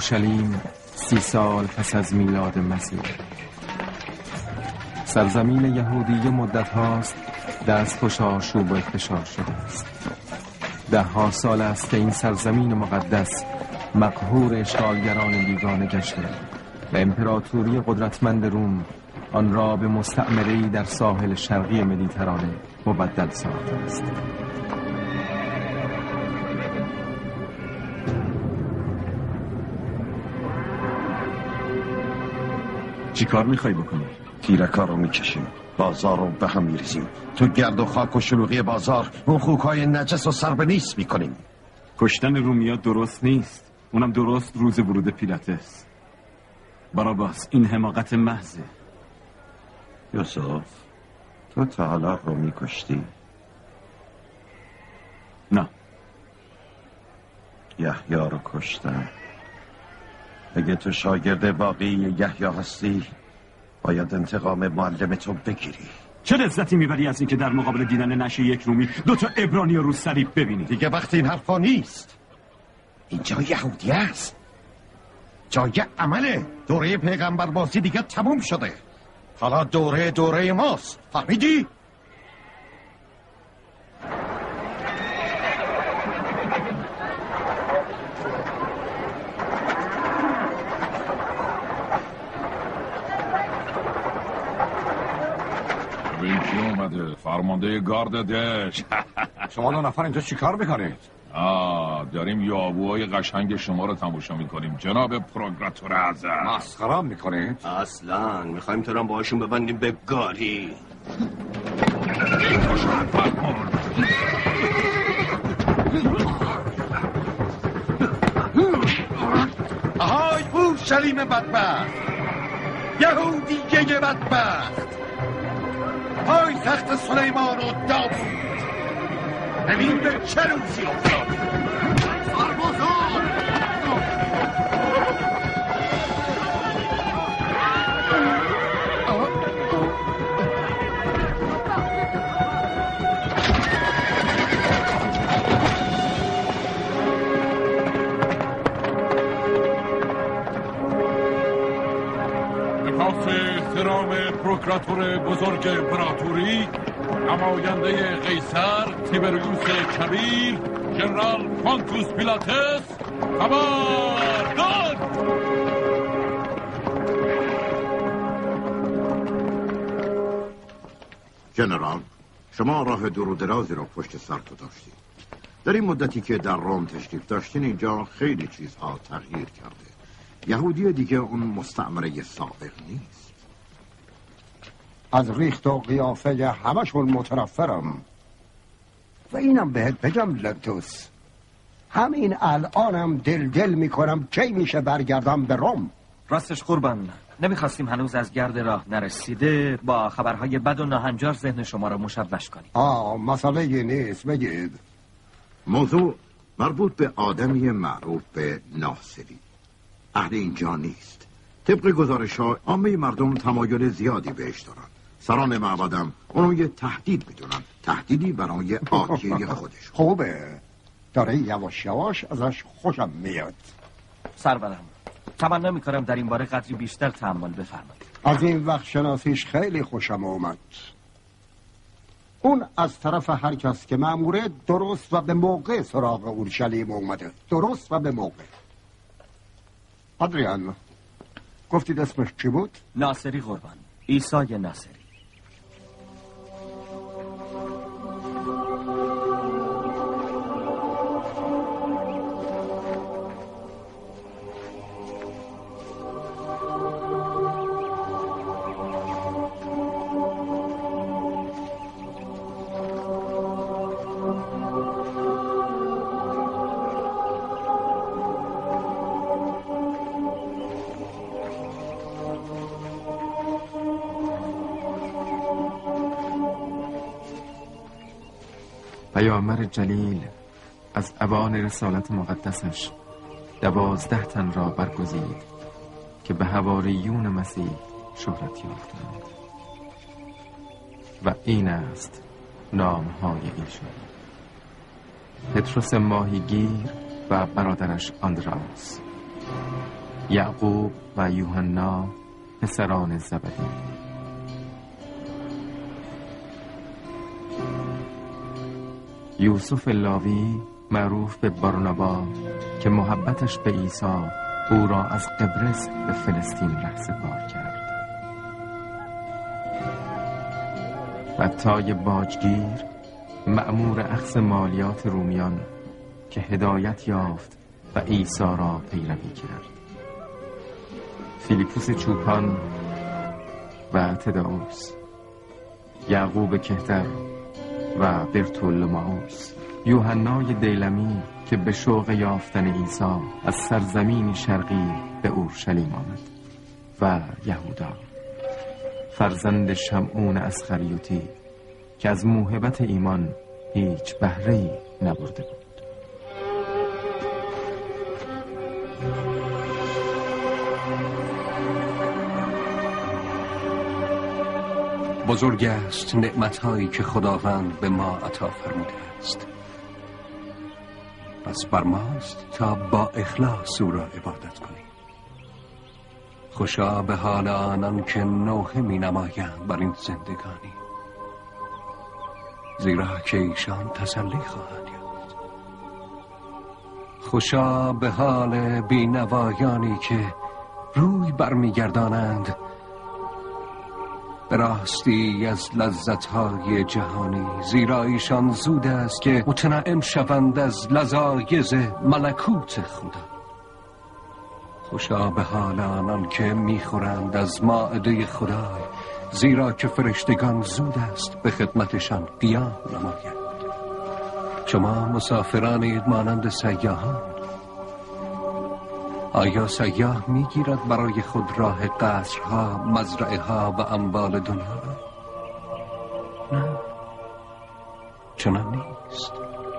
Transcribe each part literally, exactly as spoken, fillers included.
اورشلیم سی سال پس از میلاد مسیح. سرزمین یهودی مدت هاست دستخوش آشوب و انتشار شده است. ده ها سال است که این سرزمین مقدس مقهور اشغالگران بیگانه گشته و امپراتوری قدرتمند روم آن را به مستعمره‌ای در ساحل شرقی مدیترانه مبدل ساخته است. چی کار میخوای بکنی؟ تیرکا رو میکشیم، بازار رو به هم میریزیم، تو گرد و خاک و شلوغی بازار اون خوکای نجس و سر به نیست میکنیم. کشتن رومیا درست نیست، اونم درست روز ورود پیلاتس. باراباس، این حماقت محضه. یوسف، تو تا حالا رو میکشتی؟ نه. یحیی رو کشتم. اگه تو شاگرد واقعی یحیی هستی باید انتقام معلم تو بگیری. چه لذتی میبری از اینکه در مقابل دیدن نشه یک رومی دو تا عبرانی رو صلیب ببینی؟ دیگه وقت این حرفا نیست. اینجا یهودی است، جای عمله. دوره پیغمبر بازی دیگه تموم شده، حالا دوره دوره ماست، فهمیدی؟ کی اومده؟ فرمانده گارد دشت. شما دو نفر اینجا چی کار میکنید؟ آه داریم یابوهای قشنگ شما رو تماشا میکنیم جناب پروکراتور اعظم. مسخره میکنید؟ اصلا میخوایم تو رو باشون ببندیم به گاری. آهای اورشلیم بدبخت، یهودیه بدبخت، پای تخت سلیمان و داوود، ببین به چه روزی افتاد. سربازان احترام پروکراتور بزرگ امپراتوری، نماینده قیصر تیبریوس کبیر، ژنرال پونتوس پیلاتس، خبر داد! ژنرال، شما راه دور و درازی را پشت سر گذاشتید. در این مدتی که در روم تشریف داشتین اینجا خیلی چیزها تغییر کرده. یهودی دیگه اون مستعمره سابق نیست. از ریخت و قیافه همشون متنفرم و اینم بهت بگم لنتوس، همین الانم دل دل میکنم کی میشه برگردم به روم. راستش قربان، نمیخواستیم هنوز از گرد راه نرسیده با خبرهای بد و ناهنجار ذهن شما را مشوش کنیم. آه مسئله نیست، بگید. موضوع مربوط به آدمی معروف به ناصری. اهل اینجا نیست. طبق گزارش ها عامه مردم تمایل زیادی بهش دارن. سران معبدم اونو یه تهدید میدونن، تهدیدی برای آتیه خودش. خوبه، داره یواش یواش ازش خوشم میاد. سرورم، تمنا میکنم در این باره قدری بیشتر تحمل بفرمایید. از این وقت شناسیش خیلی خوشم اومد. اون از طرف هر کس که مأموره درست و به موقع سراغ اورشلیم اومده. درست و به موقع. آدریان، گفتید اسمش چی بود؟ ناصری قربان، عیسی ناصری. پیامبر جلیل از اوان رسالت مقدسش دوازده تن را برگزید که به حواریون مسیح شهرت یافتند و این است نامهای ایشان: پتروس ماهیگیر و برادرش آندراس، یعقوب و یوحنا پسران زبدی. یوسف لاوی معروف به بارنابا که محبتش به عیسی او را از قبرس به فلسطین رهسپار کرد. متی باجگیر مأمور اخذ مالیات رومیان که هدایت یافت و عیسی را پیروی کرد. فیلیپوس چوپان و تدائوس، یعقوب کهتر و برتولمائوس، یوحنای دیلمی که به شوق یافتن عیسی از سرزمین شرقی به اورشلیم آمد و یهودا، فرزند شمعون اسخریوطی که از موهبت ایمان هیچ بهره‌ای نبرده بود. بزرگ است نعمت‌هایی که خداوند به ما عطا فرموده است. پس بر ماست تا با اخلاص او را عبادت کنیم. خوشا به حال آنان که نوحه می نمایند بر این زندگانی، زیرا که ایشان تسلی خواهند یافت. خوشا به حال بینوایانی که روی برمیگردانند، به راستی از لذت‌های جهانی، زیرا ایشان زود است که متنعم شوند از لذایذ ملکوت خدا. خوشا به حال آنان که میخورند از مائده خدای، زیرا که فرشتگان زود است به خدمتشان قیام نمایند. شما مسافرانید مانند سیاحان. آیا سیاح میگیرد برای خود راه قصرها، مزرعه ها و اموال دنیا را؟ نه، چنان نیست.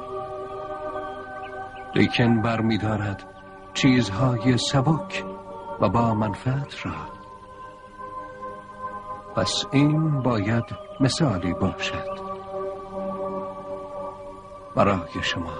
لیکن برمی‌دارد چیزهای سبک و با منفعت را. پس این باید مثالی باشد برای شما.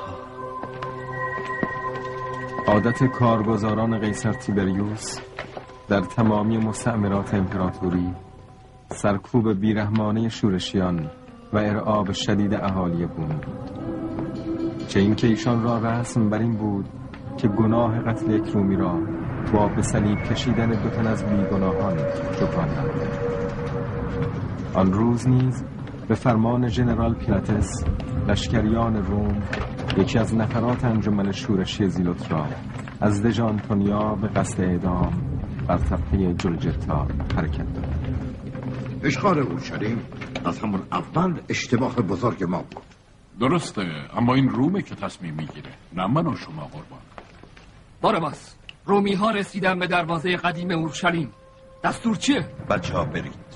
عادت کارگزاران قیصر تیبریوس در تمامی مستعمرات امپراتوری سرکوب بیرحمانه شورشیان و ارعاب شدید اهالی بومی بود. چه اینکه ایشان را رسم بر این بود که گناه قتل یک رومی را با به صلیب کشیدن دو تن از بیگناهان جبرانند. آن روز نیز به فرمان ژنرال پیلاتس لشکریان روم یکی از نفرات انجمن شورشی زیلوت را از دژ آنتونیا به قصد اعدام بر تپه جلجتا حرکت داد. اشغال اورشلیم از همون اول اشتباه بزرگ ما بود. درسته، اما این رومه که تصمیم میگیره، نه من و شما قربان. باراباس، رومی ها رسیدن به دروازه قدیم اورشلیم. دستور چیه؟ بچه ها برید.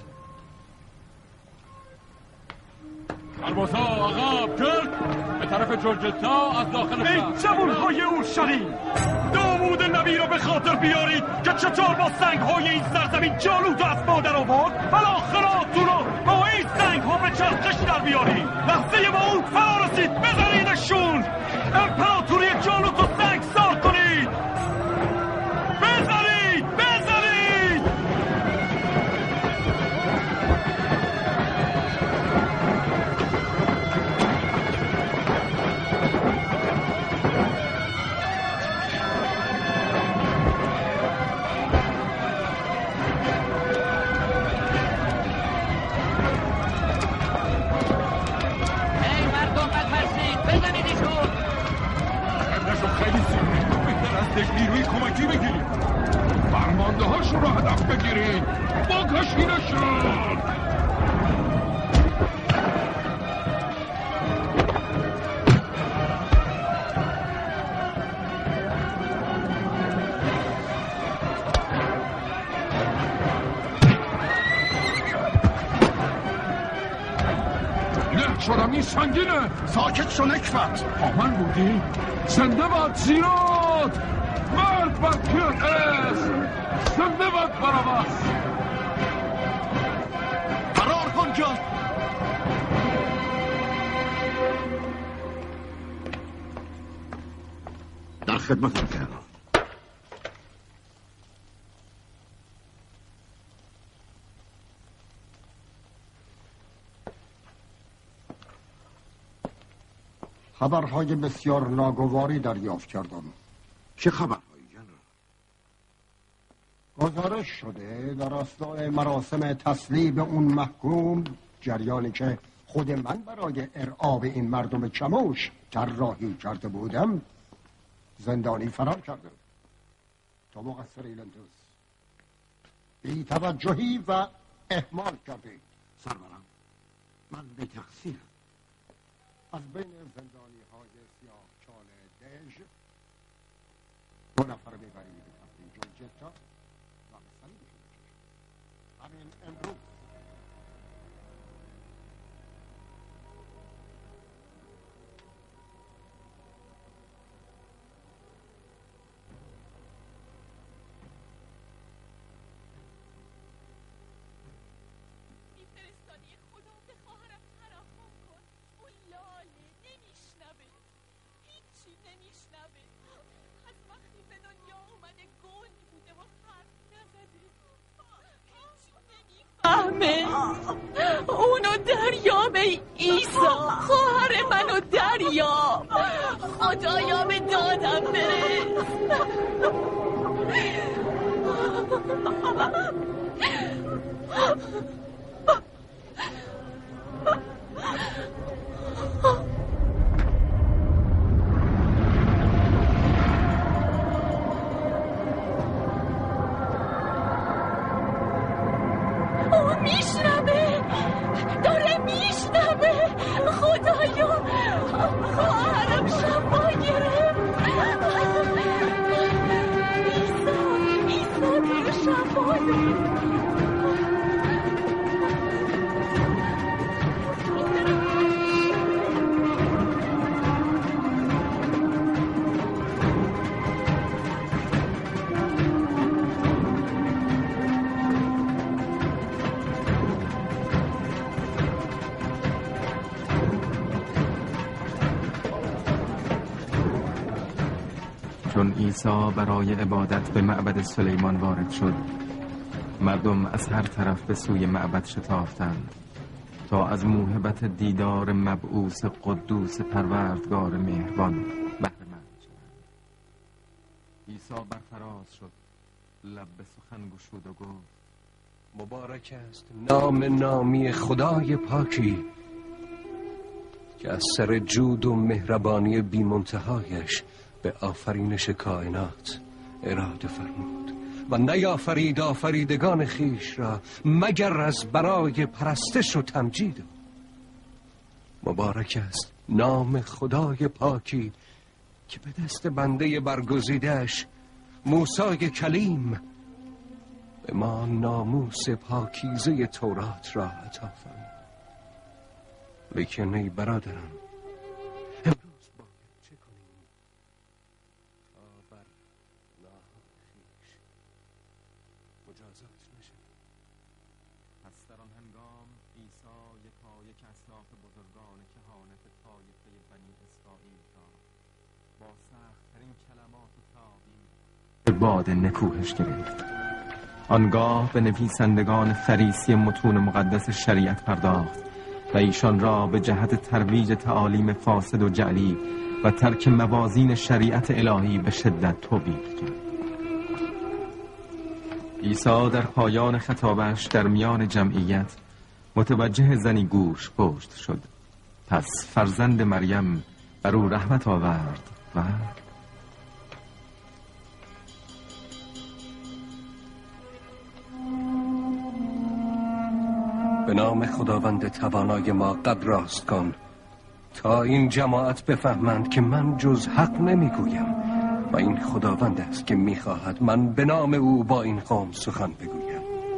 سربازها عقب کرد به طرف جورجتا از داخل شهر. ای جوانهای اورشلیم، داوود نبی را به خاطر بیارید که چطور با سنگهای این سرزمین جالوت از مادر آورد. بالاخره تو رو با این سنگها به چرخش در بیارید. لحظه موعود فرا رسید، بزنیدشون. امپراتوری جالوت رو سنگ سار کنید. بزنید بزنید. نیروی کمکی بگیرید، فرمانده هاشون رو هدف بگیرید، بکشیدشون. نه شدم این سنگینه. ساکت شو نکبت. آمن بودی؟ زنده باد زیاد، مرد بر کیت است، زنده باد باراباس. فرار کن جان. در خدمتم کردم. خبرهای بسیار ناگواری دریافت کردم. چه خبرهایی جناب؟ گزارش شده در اثناء مراسم تسلیب اون محکوم، جریانی که خود من برای ارعاب این مردم چموش طراحی کرده بودم، زندانی فرار کرده. تو مقصر ایلنتوس، بی توجهی و اهمال کرده. سرورم، من به تقصیرم. از بین زندانی های سیاه چال دژ دو نفر میبری به تفریج و جتا و به صلیبشون بکشون. همین امروز اونو دریاب ایسا، خواهر منو دریاب، خدایا به دادم برس. چون عیسی برای عبادت به معبد سلیمان وارد شد، مردم از هر طرف به سوی معبد شتافتند تا از موهبت دیدار مبعوث قدوس پروردگار مهربان بهره مند شدند. عیسی برفراز شد، لب به سخن گشود و گفت: مبارک است نام نامی خدای پاکی که از سر جود و مهربانی بی منتهایش به آفرینش کائنات اراده فرمود و نیافرید آفریدگان خیش را مگر از برای پرستش و تمجید. مبارک است نام خدای پاکی که به دست بنده برگزیده‌اش موسی کلیم به ما ناموس پاکیزه تورات را عطا فرمود. لیکن ای برادران، امروز باید چه کنیم تا بر ناحق خویش مجازات نشویم؟ پس در آن هنگام عیسی یکا یک اصناف بزرگان کهانت طایفه بنی اسرائیل را با سخت‌ترین کلمات و تعابیر به باد نکوهش گرفت. آنگاه به نویسندگان فریسی متون مقدس شریعت پرداخت و ایشان را به جهت ترویج تعالیم فاسد و جعلی و ترک موازین شریعت الهی به شدت توبیخ کرد. عیسی در پایان خطابش در میان جمعیت متوجه زنی گوش پشت شد. پس فرزند مریم بر او رحمت آورد و به نام خداوند توانای ما قد راست کن تا این جماعت بفهمند که من جز حق نمیگویم و این خداوند است که میخواهد من به نام او با این قوم سخن بگویم.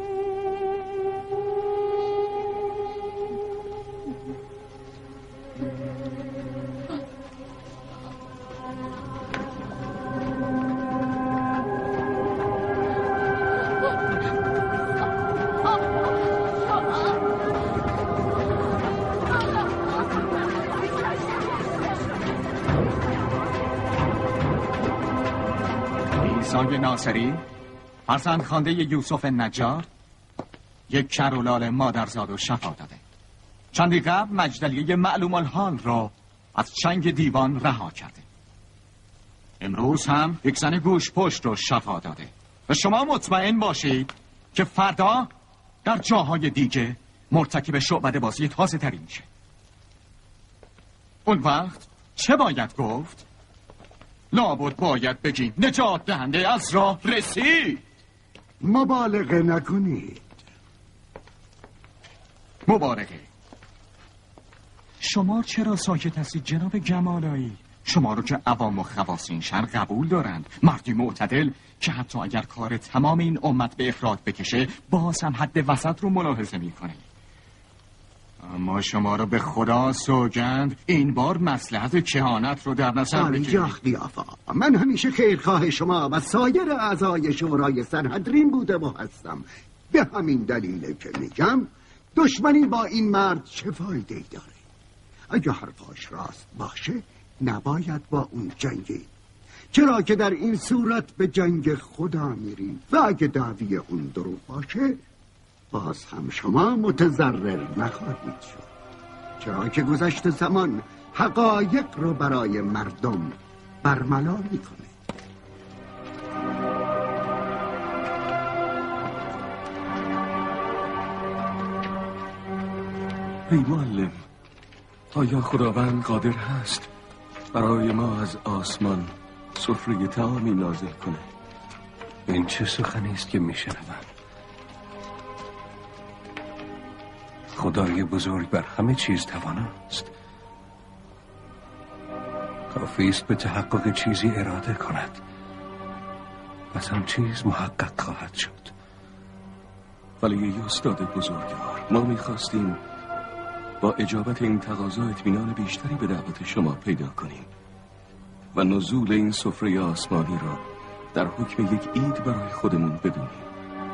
عیسی ناصری، فرزند خوانده یوسف نجار، یک کرولال مادرزاد و شفا داده. چندی قبل مجدلیه معلوم الحال را از چنگ دیوان رها کرده. امروز هم یک زن گوش پشت رو شفا داده و شما مطمئن باشید که فردا در جاهای دیگه مرتکب شعبده بازی تازه تری میشه. اون وقت چه باید گفت؟ لابد باید بگیم نجات دهنده از راه رسید. مبالغه نکنید. مبارکه. شما چرا ساکت هستید جناب جمالایی؟ شما رو که عوام و خواص این شهر قبول دارند، مردی معتدل که حتی اگر کار تمام این امت به افراد بکشه باز هم حد وسط رو ملاحظه میکنه. اما شما رو به خدا سوگند این بار مصلحت کهانت رو در نظر بگیرید. جاختی آفا، من همیشه خیرخواه شما و سایر اعضای شورای سرحدرین بوده و هستم. به همین دلیل که میگم دشمنی با این مرد چه فایده ای داره؟ اگه حرفاش راست باشه نباید با اون جنگی، چرا که در این صورت به جنگ خدا میریم و اگه دعوی اون دروغ باشه باز هم شما متضرر نخواهید شد، چرا که گذشت زمان حقایق رو برای مردم برملا میکنه. ای معلم، آیا خداوند قادر هست برای ما از آسمان سفره طعامی نازل کنه؟ این چه سخنی است که میشنوم؟ خدای بزرگ بر همه چیز تواناست. کافی است به تحقق چیزی اراده کند، پس هم چیز محقق خواهد شد. ولی ای استاد بزرگوار، ما میخواستیم با اجابت این تقاضا اطمینان بیشتری به دعوت شما پیدا کنیم و نزول این سفره آسمانی را در حکم یک عید برای خودمون بدونیم.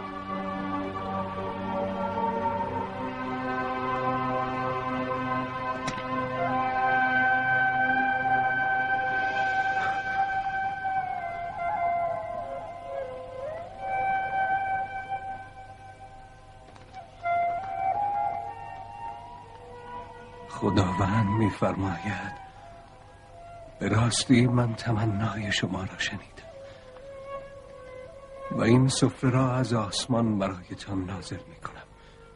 خداوند می‌فرماید به راستی من تمنای شما را شنیدم و این سفره را از آسمان برایتان نازل می‌کنم.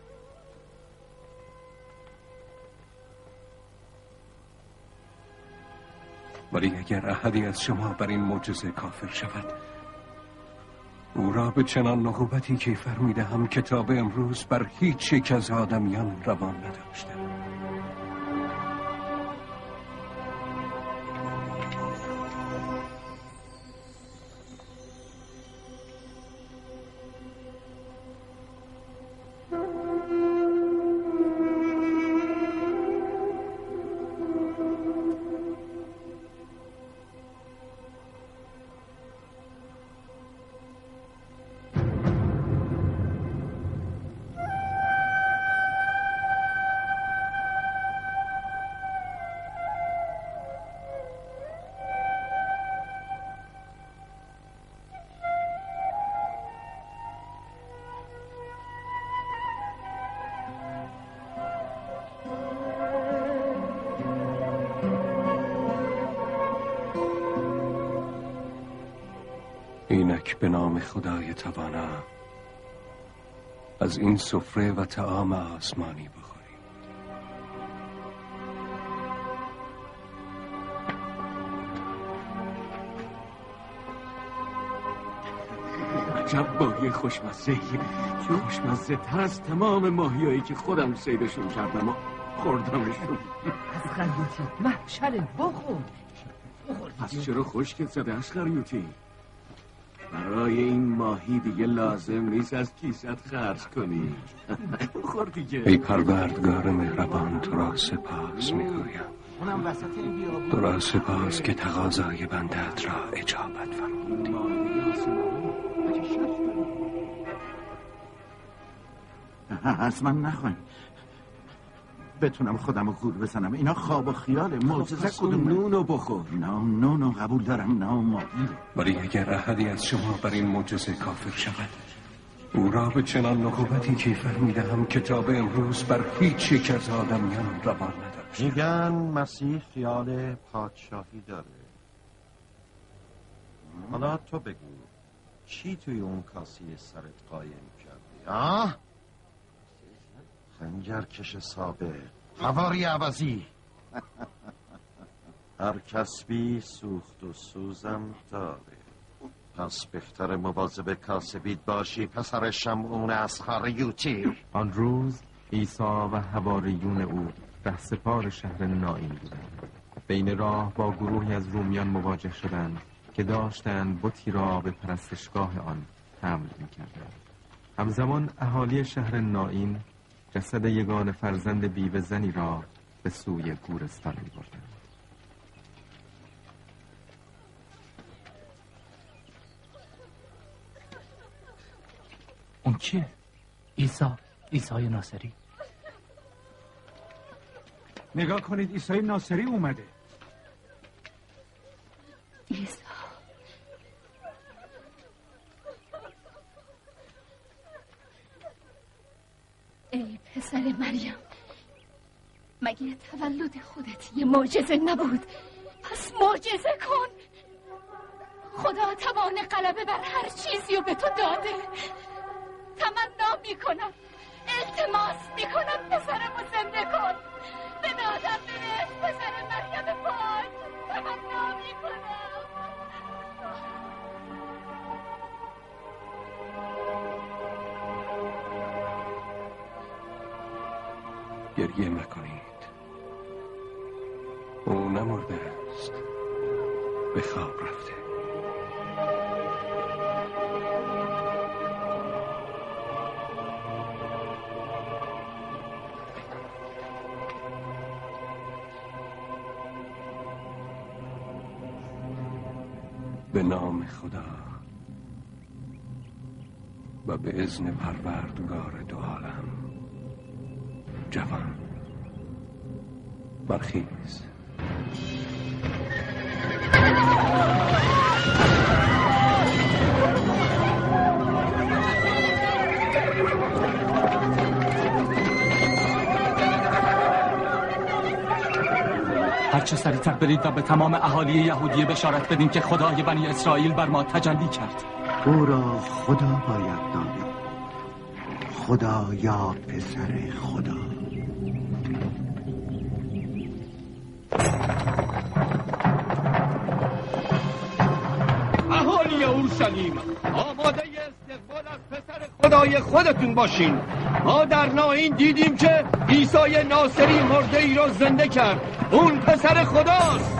ولی اگر احدی از شما بر این معجزه کافر شود او را به چنان عقوبتی کیفر می‌دهم که تا به امروز بر هیچ یک از آدمیان روان نداشتم. اینک به نام خدای توانا از این سفره و طعام آسمانی بخوریم. عجب ماهی خوشمزه‌ای، خوشمزه تر از تمام ماهیایی که خودم صیدشون کردم و خوردمشون. از خریوتی محشره بخور. پس چرا خشکت زده از خریوتی؟ برای این ماهی دیگه لازم نیست از کیست خرج کنی. بخور دیگه. ای پروردگار مهربان، تو را سپاس میگویم، تو را سپاس که تقاضای بندت را اجابت فرمودی. از من نخواهیم بتونم خودم رو گول بزنم. اینا خواب و خیاله. معجزه کدوم؟ نونو بخور. نه نونو قبول دارم، نه ماهی. ولی اگر احدی از شما بر این معجزه کافر شود او را به چنان نخوبتی کیفر میدهم که تا به امروز بر هیچ یک از آدمیان روان نداشت. میگن مسیح خیال پادشاهی داره. حالا تو بگو چی توی اون کاسه سرت قایم کردی؟ آه؟ خنجرکش سابق، هواری عوضی. هر کسبی سوخت و سوزم داره. پس بهتر مواظب کاسبید باشی پسر شمعون اسخار یوتی. آن روز عیسی و حواریون او رهسپار شهر نائین بودند. بین راه با گروهی از رومیان مواجه شدند که داشتند بتی را به پرستشگاه آن حمل می‌کردند. همزمان اهالی شهر نائین جسد یگان فرزند بیوه زنی را به سوی گورستان می‌بردند. اون کیه؟ عیسی، عیسی ناصری. نگاه کنید عیسی ناصری اومده. عیسی ای پسر مریم، مگه تولد خودت یه معجزه نبود؟ پس معجزه کن. خدا توان غلبه بر هر چیزی رو به تو داده. تمنا میکنم، التماس میکنم پسرمو زنده کن. به دادم برس پسر مریم پاک. تمنا میکنم. گریه مکنید. او نمرده است، به خواب رفته. به نام خدا و به اذن پروردگار دو عالم. جوان برخیز. هرچه سریعتر برید و به تمام اهالی یهودیه بشارت بدین که خدای بنی اسرائیل بر ما تجلی کرد. او را خدا باید دانید. خدا یا پسر خدا. اهالی اورشلیم، آماده استقبال از پسر خدای خودتون باشین. ما در نائین دیدیم که عیسی ناصری مرده ای را زنده کرد. اون پسر خداست.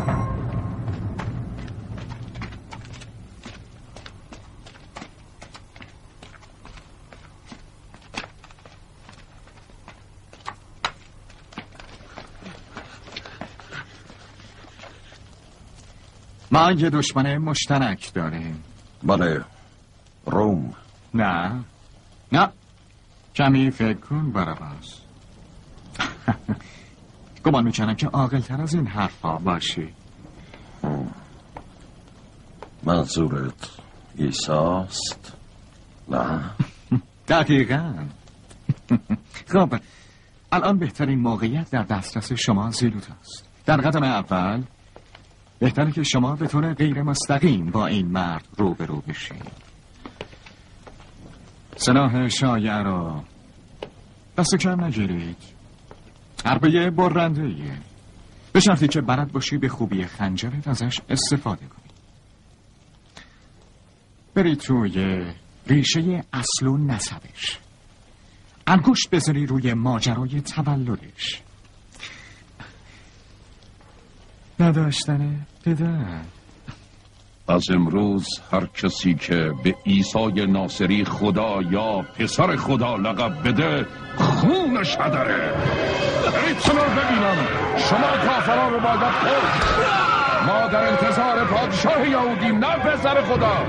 ما یه دشمن مشترک داریم. بله، روم. نه نه کمی فکر کن باراباس. گمان میکنم که عاقل‌تر از این حرفا باشی. منظورت عیساست؟ نه. دقیقاً. خب الان بهترین موقعیت در دسترس شما زیلوت است. در قدم اول بهتره که شما به طور غیر مستقیم با این مرد روبرو بشید. سلاح شایع رو دست کم نگیرید. حربه برنده ایه، به شرطی که بلد باشی به خوبی خنجرت ازش استفاده کنی. برید توی ریشه اصل و نسبش، انگشت بذاری روی ماجرای تولدش. نداشتن پدر. از امروز هر کسی که به عیسی ناصری خدا یا پسر خدا لقب بده خونش هدره. برید سنور ببینم شما کافران رو باید کشت. ما در انتظار پادشاه یهودی، نه پسر خدا.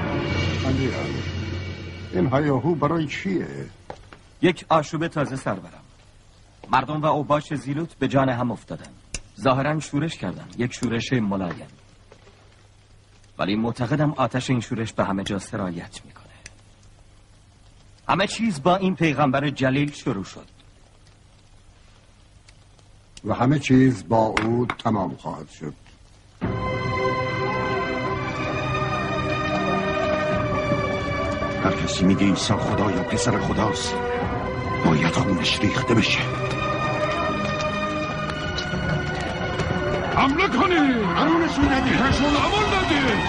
این هیاهو برای چیه؟ یک آشوب تازه سرورم. مردم و اوباش زیلوت به جان هم افتادن. ظاهرا شورش کردن، یک شورش ملایم، ولی معتقدم آتش این شورش به همه جا سرایت میکنه. همه چیز با این پیغمبر جلیل شروع شد و همه چیز با او تمام خواهد شد. هر کسی میگه عیسی خدا یا پسر خداست باید خونش ریخته بشه. حمله کنی! امونشون ندی! کشون امون ندی!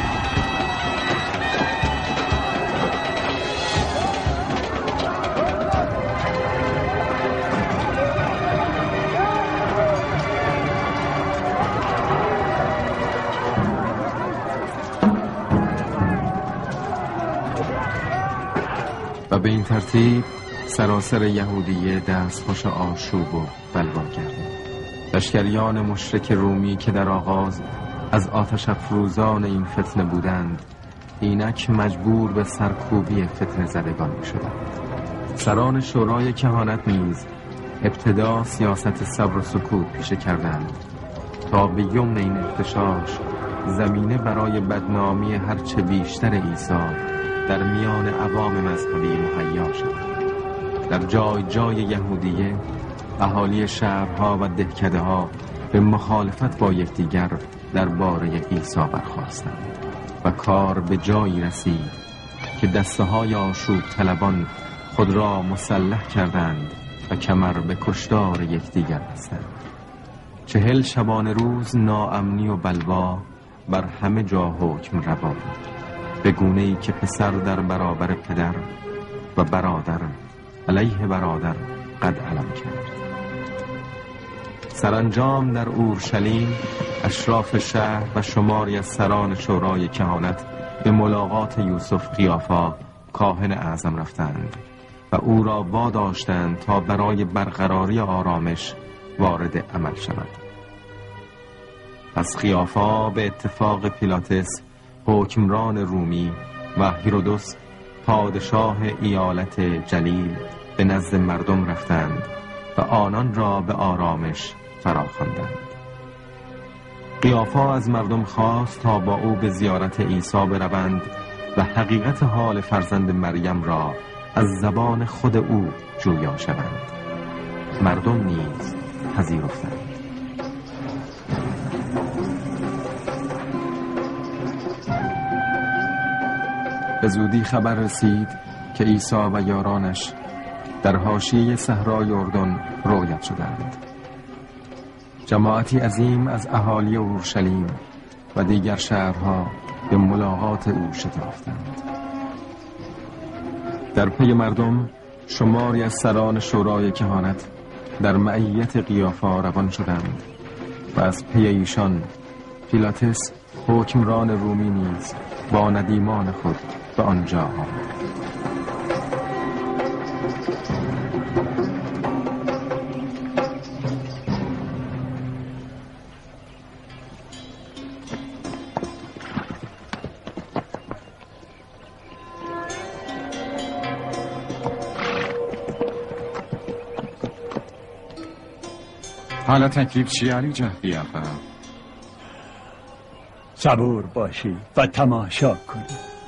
و به این ترتیب سراسر یهودیه دستخوش آشوب و بلوا کردند. لشکریان مشرک رومی که در آغاز از آتش افروزان این فتنه بودند اینک مجبور به سرکوبی فتنه زدگان می شدند. سران شورای کهانت نیز ابتدا سیاست صبر و سکوت پیشه کردند تا به یمن این اختشاش زمینه برای بدنامی هرچه بیشتر عیسی در میان عوام مذهبی مهیا شد. در جای جای یهودیه اهالی شهرها و دهکده ها به مخالفت با یکدیگر درباره عیسی برخاستند و کار به جایی رسید که دسته های آشوب طلبان خود را مسلح کردند و کمر به کشتار یکدیگر بستند. چهل شبانه روز ناامنی و بلوا بر همه جا حکم روا بود، به گونه‌ای که پسر در برابر پدر و برادر علیه برادر قد علم کرد. سرانجام در اورشلیم اشراف شهر و شماری از سران شورای کهانت به ملاقات یوسف قیافا کاهن اعظم رفتند و او را واداشتند تا برای برقراری آرامش وارد عمل شود. پس قیافا به اتفاق پیلاتس حکمران رومی و هیرودوس پادشاه ایالت جلیل به نزد مردم رفتند و آنان را به آرامش فراخواندند. قیافا از مردم خواست تا با او به زیارت عیسی بروند و حقیقت حال فرزند مریم را از زبان خود او جویا شوند. مردم نیز پذیرفتند. به زودی خبر رسید که عیسی و یارانش در حاشیه صحرای اردن رویت شدند. جماعتی عظیم از اهالی اورشلیم و دیگر شهرها به ملاقات او شتافتند. در پی مردم شماری از سران شورای کهانت در معیت قیافا روان شدند و از پی ایشان پیلاتس حکمران رومی نیز با ندیمان خود به آنجا آمد. حالا تکلیف چی علی جهدی آقا؟ صبور باشی و تماشا کنی.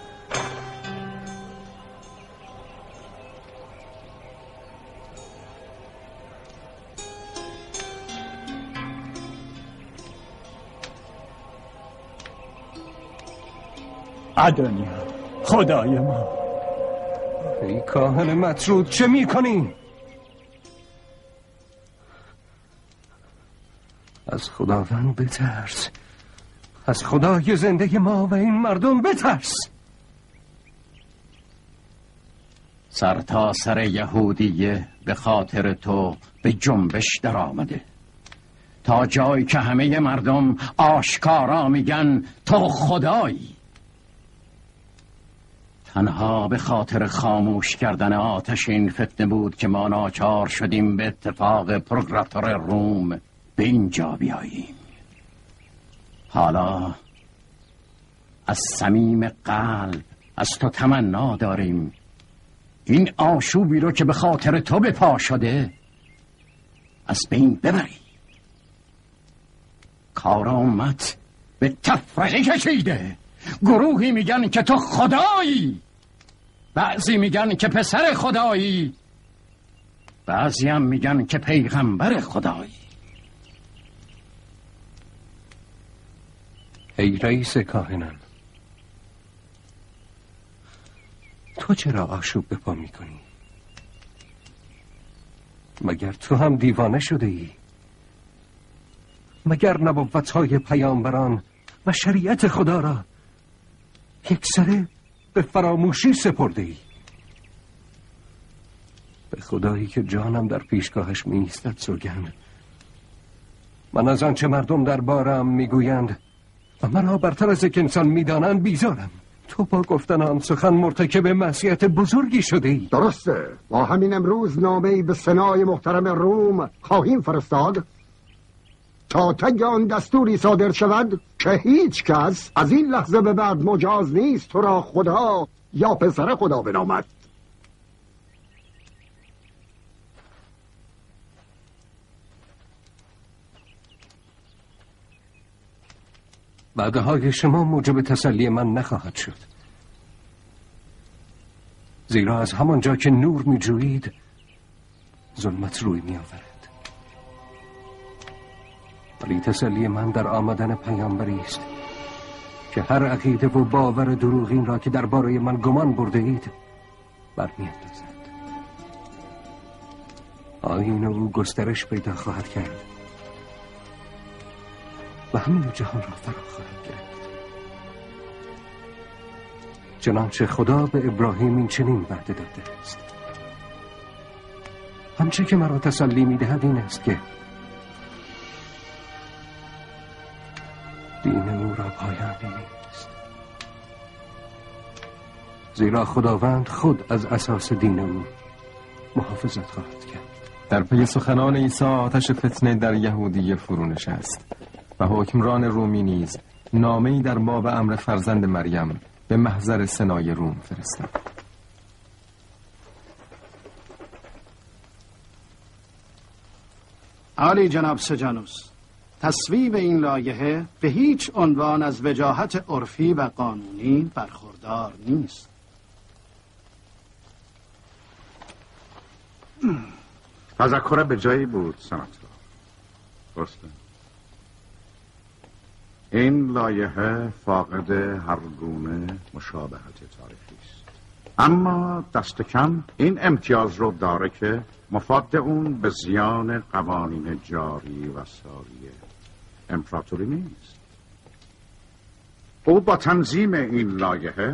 ادونیا خدای ما. ای کاهن مطرود چه میکنی؟ از خداوند بترس، از خدای زنده ما و این مردم بترس. سر تا سر یهودیه به خاطر تو به جنبش در آمده، تا جایی که همه مردم آشکارا میگن تو خدایی. تنها به خاطر خاموش کردن آتش این فتنه بود که ما ناچار شدیم به اتفاق پروکراتور روم به اینجا بیاییم. حالا از صمیم قلب از تو تمنا داریم این آشوبی رو که به خاطر تو به پا شده از بین ببری. کارآمد به تفرقه کشیده، گروهی میگن که تو خدایی، بعضی میگن که پسر خدایی، بعضی هم میگن که پیغمبر خدایی. ای رئیس کاهنان، تو چرا آشوب به پا میکنی؟ مگر تو هم دیوانه شده ای؟ مگر نبوتهای پیامبران و شریعت خدا را یک سره به فراموشی سپرده ای؟ به خدایی که جانم در پیشگاهش می ایستد سوگند، من از آنچه مردم در بارم میگویند و منها برتر از یک انسان میدانند بیزارم. تو با گفتن آن سخن مرتکب معصیت بزرگی شده ای. درسته، با همین امروز نامه‌ای به سنای محترم روم خواهیم فرستاد تا طی آن دستوری صادر شود که هیچ کس از این لحظه به بعد مجاز نیست تو را خدا یا پسر خدا بنامد. وعده‌های شما موجب تسلی من نخواهد شد، زیرا از همانجا که نور می جویید ظلمت روی می آورد. ولی تسلی من در آمدن پیامبری است که هر عقیده و باور دروغین را که درباره من گمان برده اید برمی‌اندازد. آیین او گسترش پیدا خواهد کرد و همین جهان را فرا خواهد گرفت، چنانچه خدا به ابراهیم این چنین وعده داده است. آنچه که مرا تسلی می‌دهد این است که دین او را پایانی نیست، زیرا خداوند خود از اساس دین او محافظت خواهد کرد. در پی سخنان عیسی آتش فتنه در یهودیه فرو نشست و حکمران رومی نیز نامه‌ای در باب امر فرزند مریم به محضر سنای روم فرستاد. عالی جناب سجانوس، تصویب این لایحه به هیچ عنوان از وجاهت عرفی و قانونی برخوردار نیست. تذکر به جایی بود سناتور. درسته. این لایحه فاقد هر گونه مشابهت تاریخی است، اما دست کم این امتیاز رو داره که مفاد اون به زیان قوانین جاری و ساری امپراتوری نیست. او با تنظیم این لایحه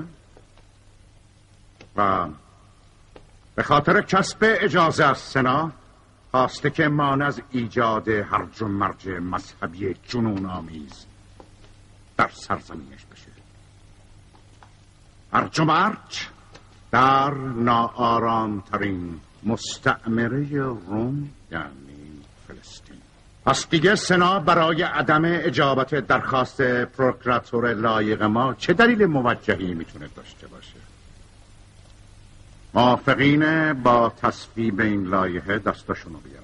و به خاطر کسب اجازه از سنا خواسته که مانع از ایجاد هرج و مرج مذهبی جنون آمیز در سرزمینش بشه. هرج و مرج در ناآرامترین مستعمره روم یعنی فلسطین. پس دیگه سنا برای عدم اجابت درخواست پروکراتور لایق ما چه دلیل موجهی میتونه داشته باشه؟ موافقین با تصویب این لایحه دستاشونو بیارن.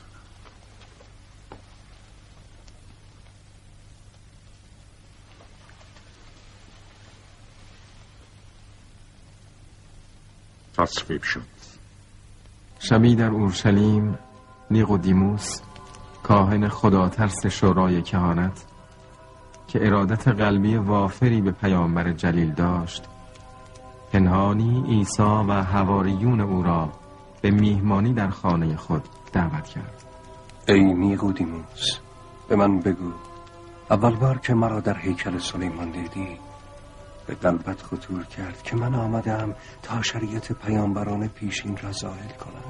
تصویب شد. شبی در اورشلیم نیقودیموس کاهن خدا ترس شورای کهانت که ارادت قلبی وافری به پیامبر جلیل داشت، پنهانی عیسی و حواریون او را به میهمانی در خانه خود دعوت کرد. ای نیقودیموس، به من بگو، اول بار که مرا در هیکل سلیمان دیدی به قلبت خطور کرد که من آمدم تا شریعت پیامبران پیشین را ظاهر کنم؟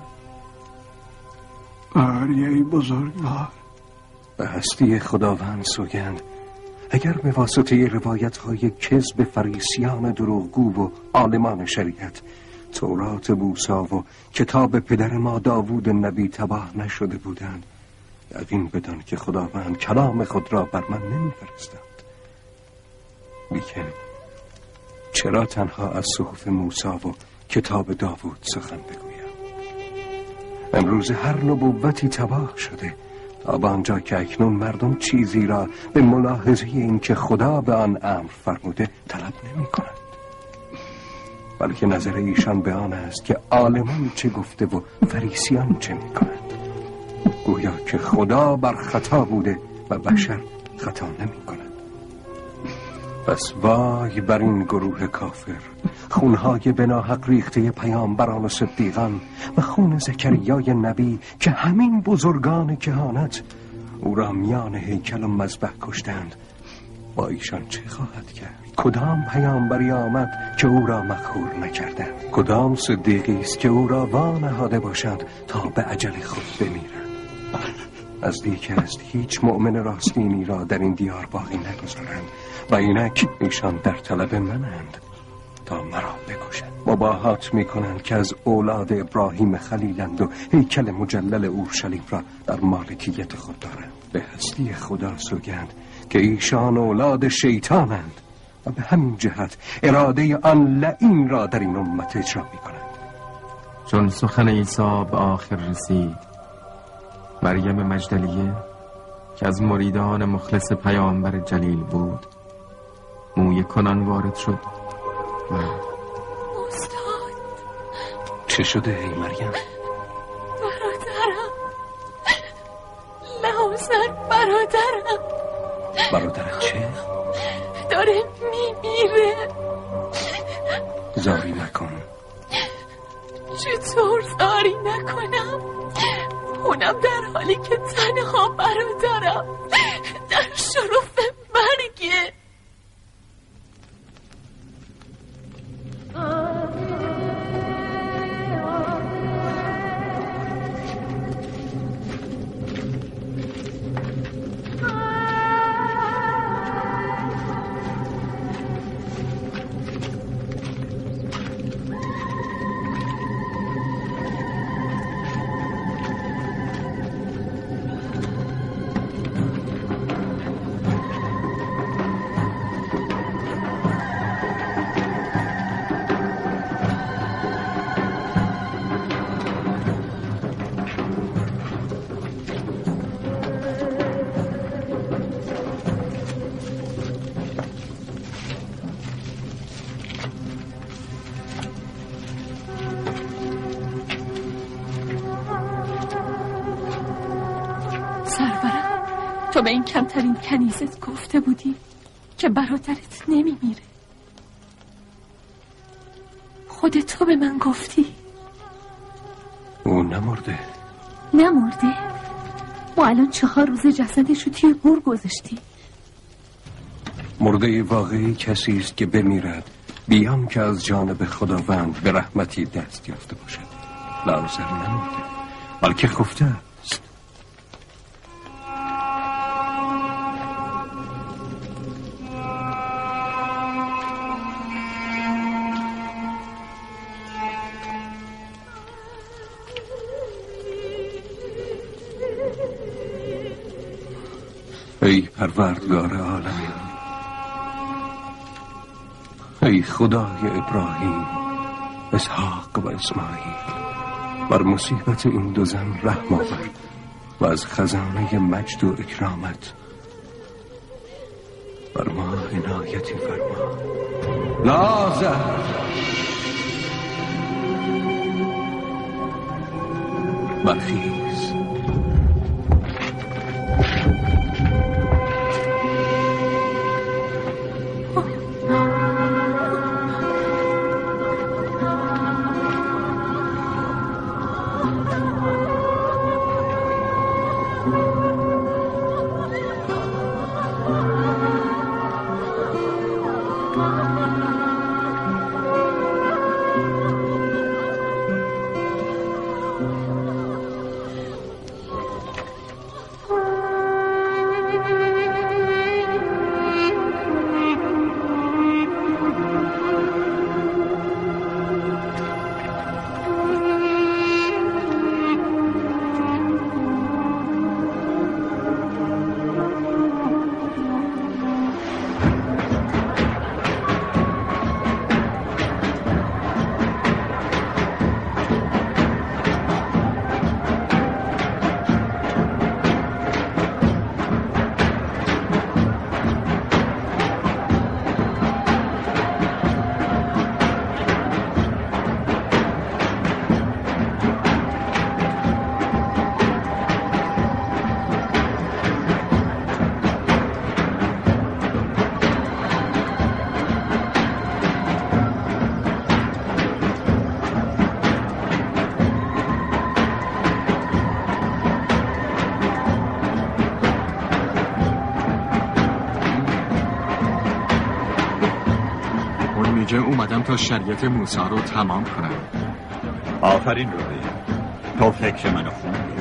آری ای بزرگوار، به هستی خداوند سوگند، اگر به واسطه روایت های کذب فریسیان دروغگو و عالمان شریعت تورات موسی و کتاب پدر ما داوود نبی تباه نشده بودند، یقین بدان که خداوند کلام خود را بر من نمی‌فرستاد. لیکن چرا تنها از صحف موسی و کتاب داوود سخن بگویم؟ امروز هر نبوتی تباه شده تا به آنجا که اکنون مردم چیزی را به ملاحظه این که خدا به آن امر فرموده طلب نمی کنند. بلکه نظر ایشان به آن است که عالمان چه گفته و فریسیان چه می کنند. گویا که خدا بر خطا بوده و بشر خطا نمی کند. پس وای بر این گروه کافر، خونهای بناحق ریخته پیامبران و صدیقان و خون زکریای نبی که همین بزرگان کهانت او را میان هیکل و مذبح کشتند. با ایشان چه خواهد کرد؟ کدام پیامبری آمد که او را مقهور نکردند؟ کدام صدیقی است که او را وانهاده باشند تا به اجل خود بمیرند؟ نزدیک است هیچ مؤمن راستینی را در این دیار باقی نگذارند و اینک ایشان در طلب منند تا مرا بکشند. مباهات می کنند که از اولاد ابراهیم خلیلند و هیکل مجلل اورشلیم را در مالکیت خود دارند. به هستی خدا سوگند که ایشان اولاد شیطانند و به همین جهت اراده آن لعین را در این امت اجرا می کنند. چون سخن عیسی به آخر رسید، مریم مجدلیه که از مریدان مخلص پیامبر جلیل بود موی کنان وارد شد و استاد چه شده ای مریم؟ برادرم لحظر برادرم برادرت چه؟ داره میمیره. زاری نکن. چطور زاری نکنم؟ اونم در حالی که تنها برادرم در شرف مرگه. تو به این کمترین کنیزت گفته بودی که برادرت نمیمیره. خود تو به من گفتی. او نمرده. نمرده؟ ما الان چهار روز جسدش رو توی گور گذاشتی. مرده واقعی کسی است که بمیرد بیان که از جانب خداوند به رحمتی دست یافته باشد. لازر نمرده بلکه خفته است. ای پروردگار عالمین، ای خدای ابراهیم، اسحاق و اسماعیل، بر مصیبت این دو زن رحم آور و از خزانه مجد و اکرامت بر ما عنایتی فرما. لازر برخیز. میگه اومدم تا شریعت موسی رو تمام کنم. آفرین روحی، تو فکر منو خوندی.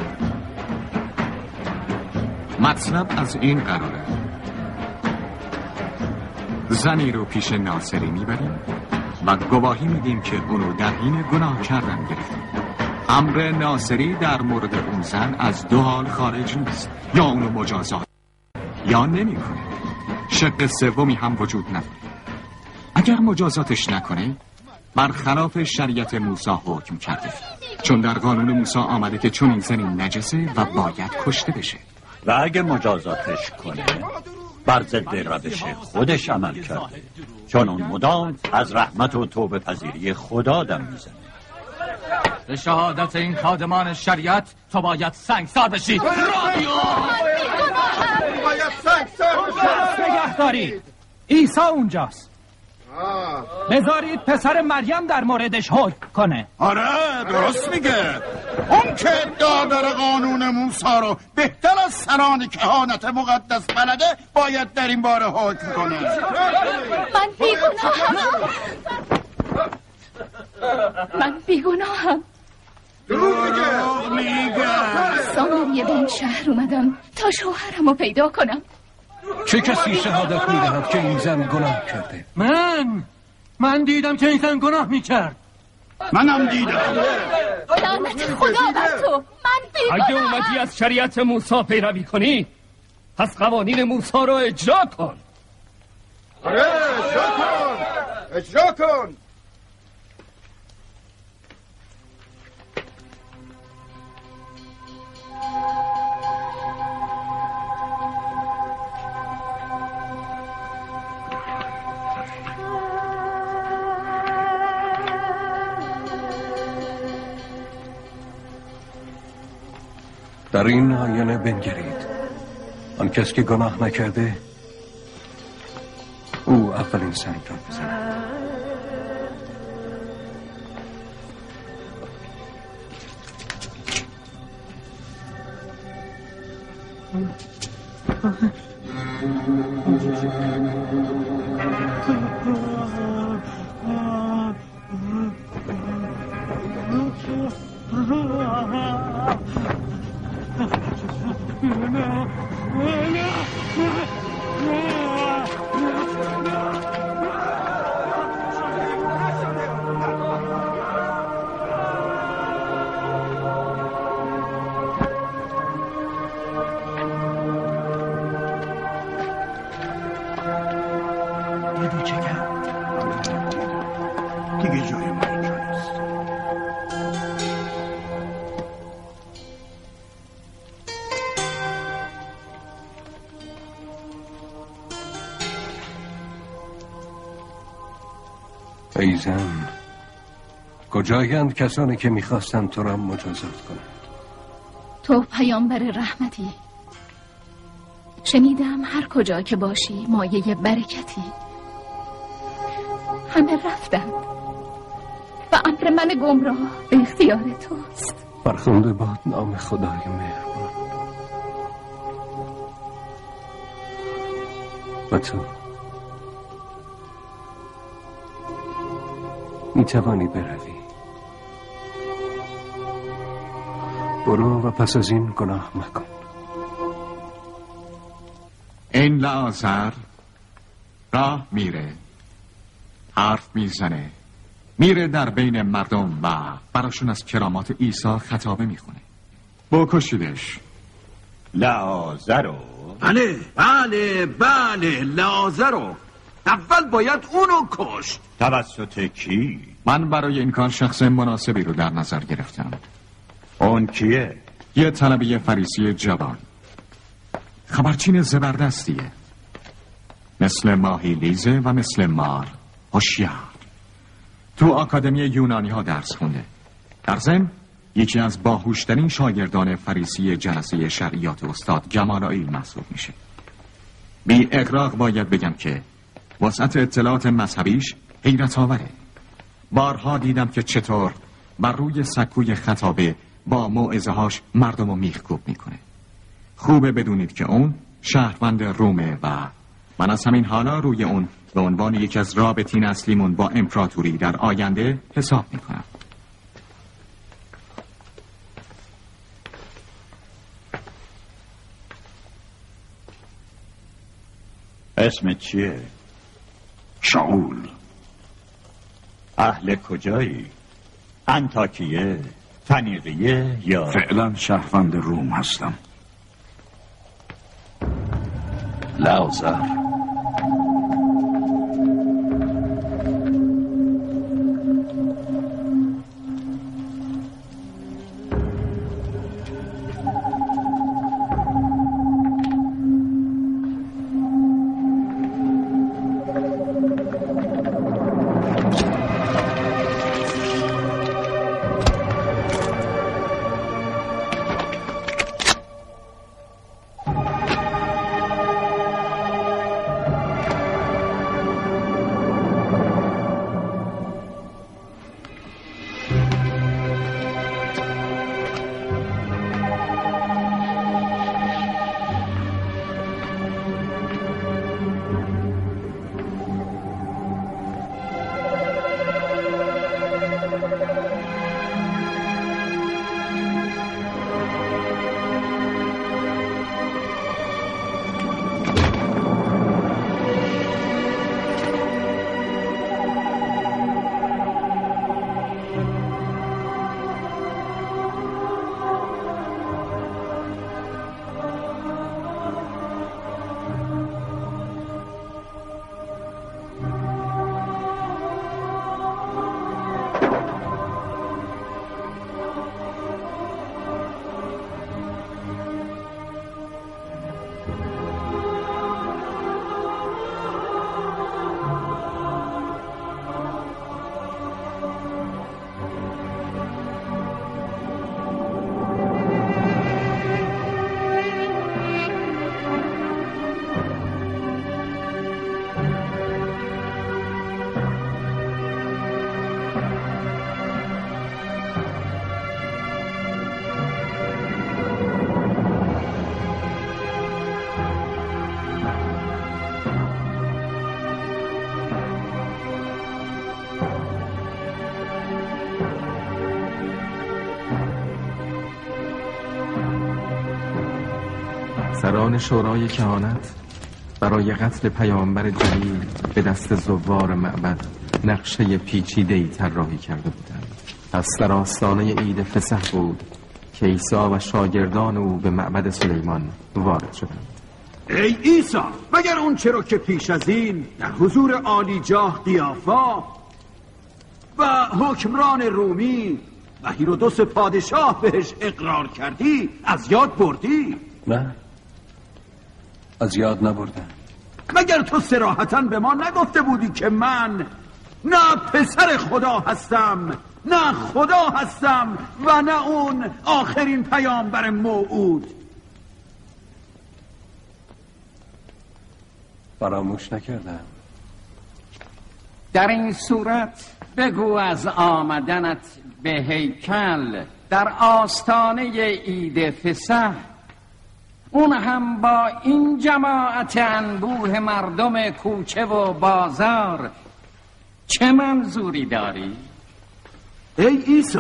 مطلب از این قراره زنی رو پیش ناصری میبریم و گواهی میدیم که اونو در حین گناه کردن گرفتیم. امر ناصری در مورد اون زن از دو حال خارج نیست، یا اونو مجازات یا نمیکنه. شق سومی هم وجود نداره. اگر مجازاتش نکنه برخلاف شریعت موسی حکم کرده، چون در قانون موسی آمده که چون این زنی نجسه و باید کشته بشه. و اگه مجازاتش کنه بر ضد روش خودش عمل کرده، چون اون مدام از رحمت و توبه پذیری خدا دم میزنه. به شهادت این خادمان شریعت تو باید سنگسار بشی. باید سنگسار بشی. نگه دارید، عیسی اونجاست. بذارید پسر مریم در موردش حکم کنه. آره درست میگه. اون که ادعا داره قانون موسی رو بهتر از سران کهانت مقدس بلده باید در این باره حکم کنه. من بیگناهم. من بیگناهم. دروغ میگه. سامریه به این شهر اومدم تا شوهرم رو پیدا کنم. چه کسی شهادت میدهد که این زن گناه کرده؟ من من دیدم که این زن گناه میکرد. منم دیدم. لعنت خدا بر تو. من بیگناهم. اگه اومدی از شریعت موسی پیروی کنی پس قوانین موسی رو اجرا کن. آره اجرا کن. اجرا کن. در این آینه بنگرید. آن کس که گناه نکرده او اولین سنگ را بزند. دیگه جای ما اینجا نیست. ای زن، کجایند کسانی که میخواستند تو را مجازات کنند؟ تو پیامبر رحمتی. شنیدم هر کجا که باشی مایه برکتی. همه رفتند و امر من گمراه به اختیار توست. فرخنده باد نام خدای مهربان. و تو میتوانی بروی. برو و پس از این گناه مکن. این لعازر راه میره، حرف میزنه، میره در بین مردم و براشون از کرامات عیسی خطابه میخونه. بکشیدش. لعازرو؟ بله بله بله لعازرو. اول باید اونو کشت. توسط کی؟ من برای این کار شخص مناسبی رو در نظر گرفتم. اون کیه؟ یه طلبه فریسی جوان، خبرچین زبردستیه، مثل ماهی لیزه و مثل مار هوشیار. تو آکادمی یونانی ها درس خونده. در ضمن یکی از باهوشترین شاگردان فریسی جلسه شرعیات استاد گمالائیل محسوب میشه. بی اغراق باید بگم که وسعت اطلاعات مذهبیش حیرت آوره. بارها دیدم که چطور بر روی سکوی خطابه با موعظه‌هاش مردم رو میخکوب میکنه. خوبه بدونید که اون شهروند رومه و من از همین حالا روی اون به عنوان یکی از رابطین اصلیمون با امپراتوری در آینده حساب میکنم. اسمت چیه؟ شاول. اهل کجایی؟ انطاکیه؟ فنیقیه یا؟ فعلا شهروند روم هستم. لوزر. سران شورای کهانت برای قتل پیامبر جلیل به دست زوار معبد نقشه پیچیده‌ای طراحی کرده بودند. پس در آستانه عید فسح بود که عیسی و شاگردان او به معبد سلیمان وارد شدند. ای عیسی، مگر اون چرا که پیش از این در حضور عالی جاه قیافا و حکمران رومی و هیرودوس پادشاه بهش اقرار کردی از یاد بردی؟ نه، از یاد نبردم. مگر تو صراحتاً به ما نگفته بودی که من نه پسر خدا هستم، نه خدا هستم و نه اون آخرین پیامبر موعود؟ فراموش نکردم. در این صورت بگو از آمدنت به هیکل در آستانه عید فسح، اون هم با این جماعت انبوه مردم کوچه و بازار، چه منظوری داری؟ ای عیسی،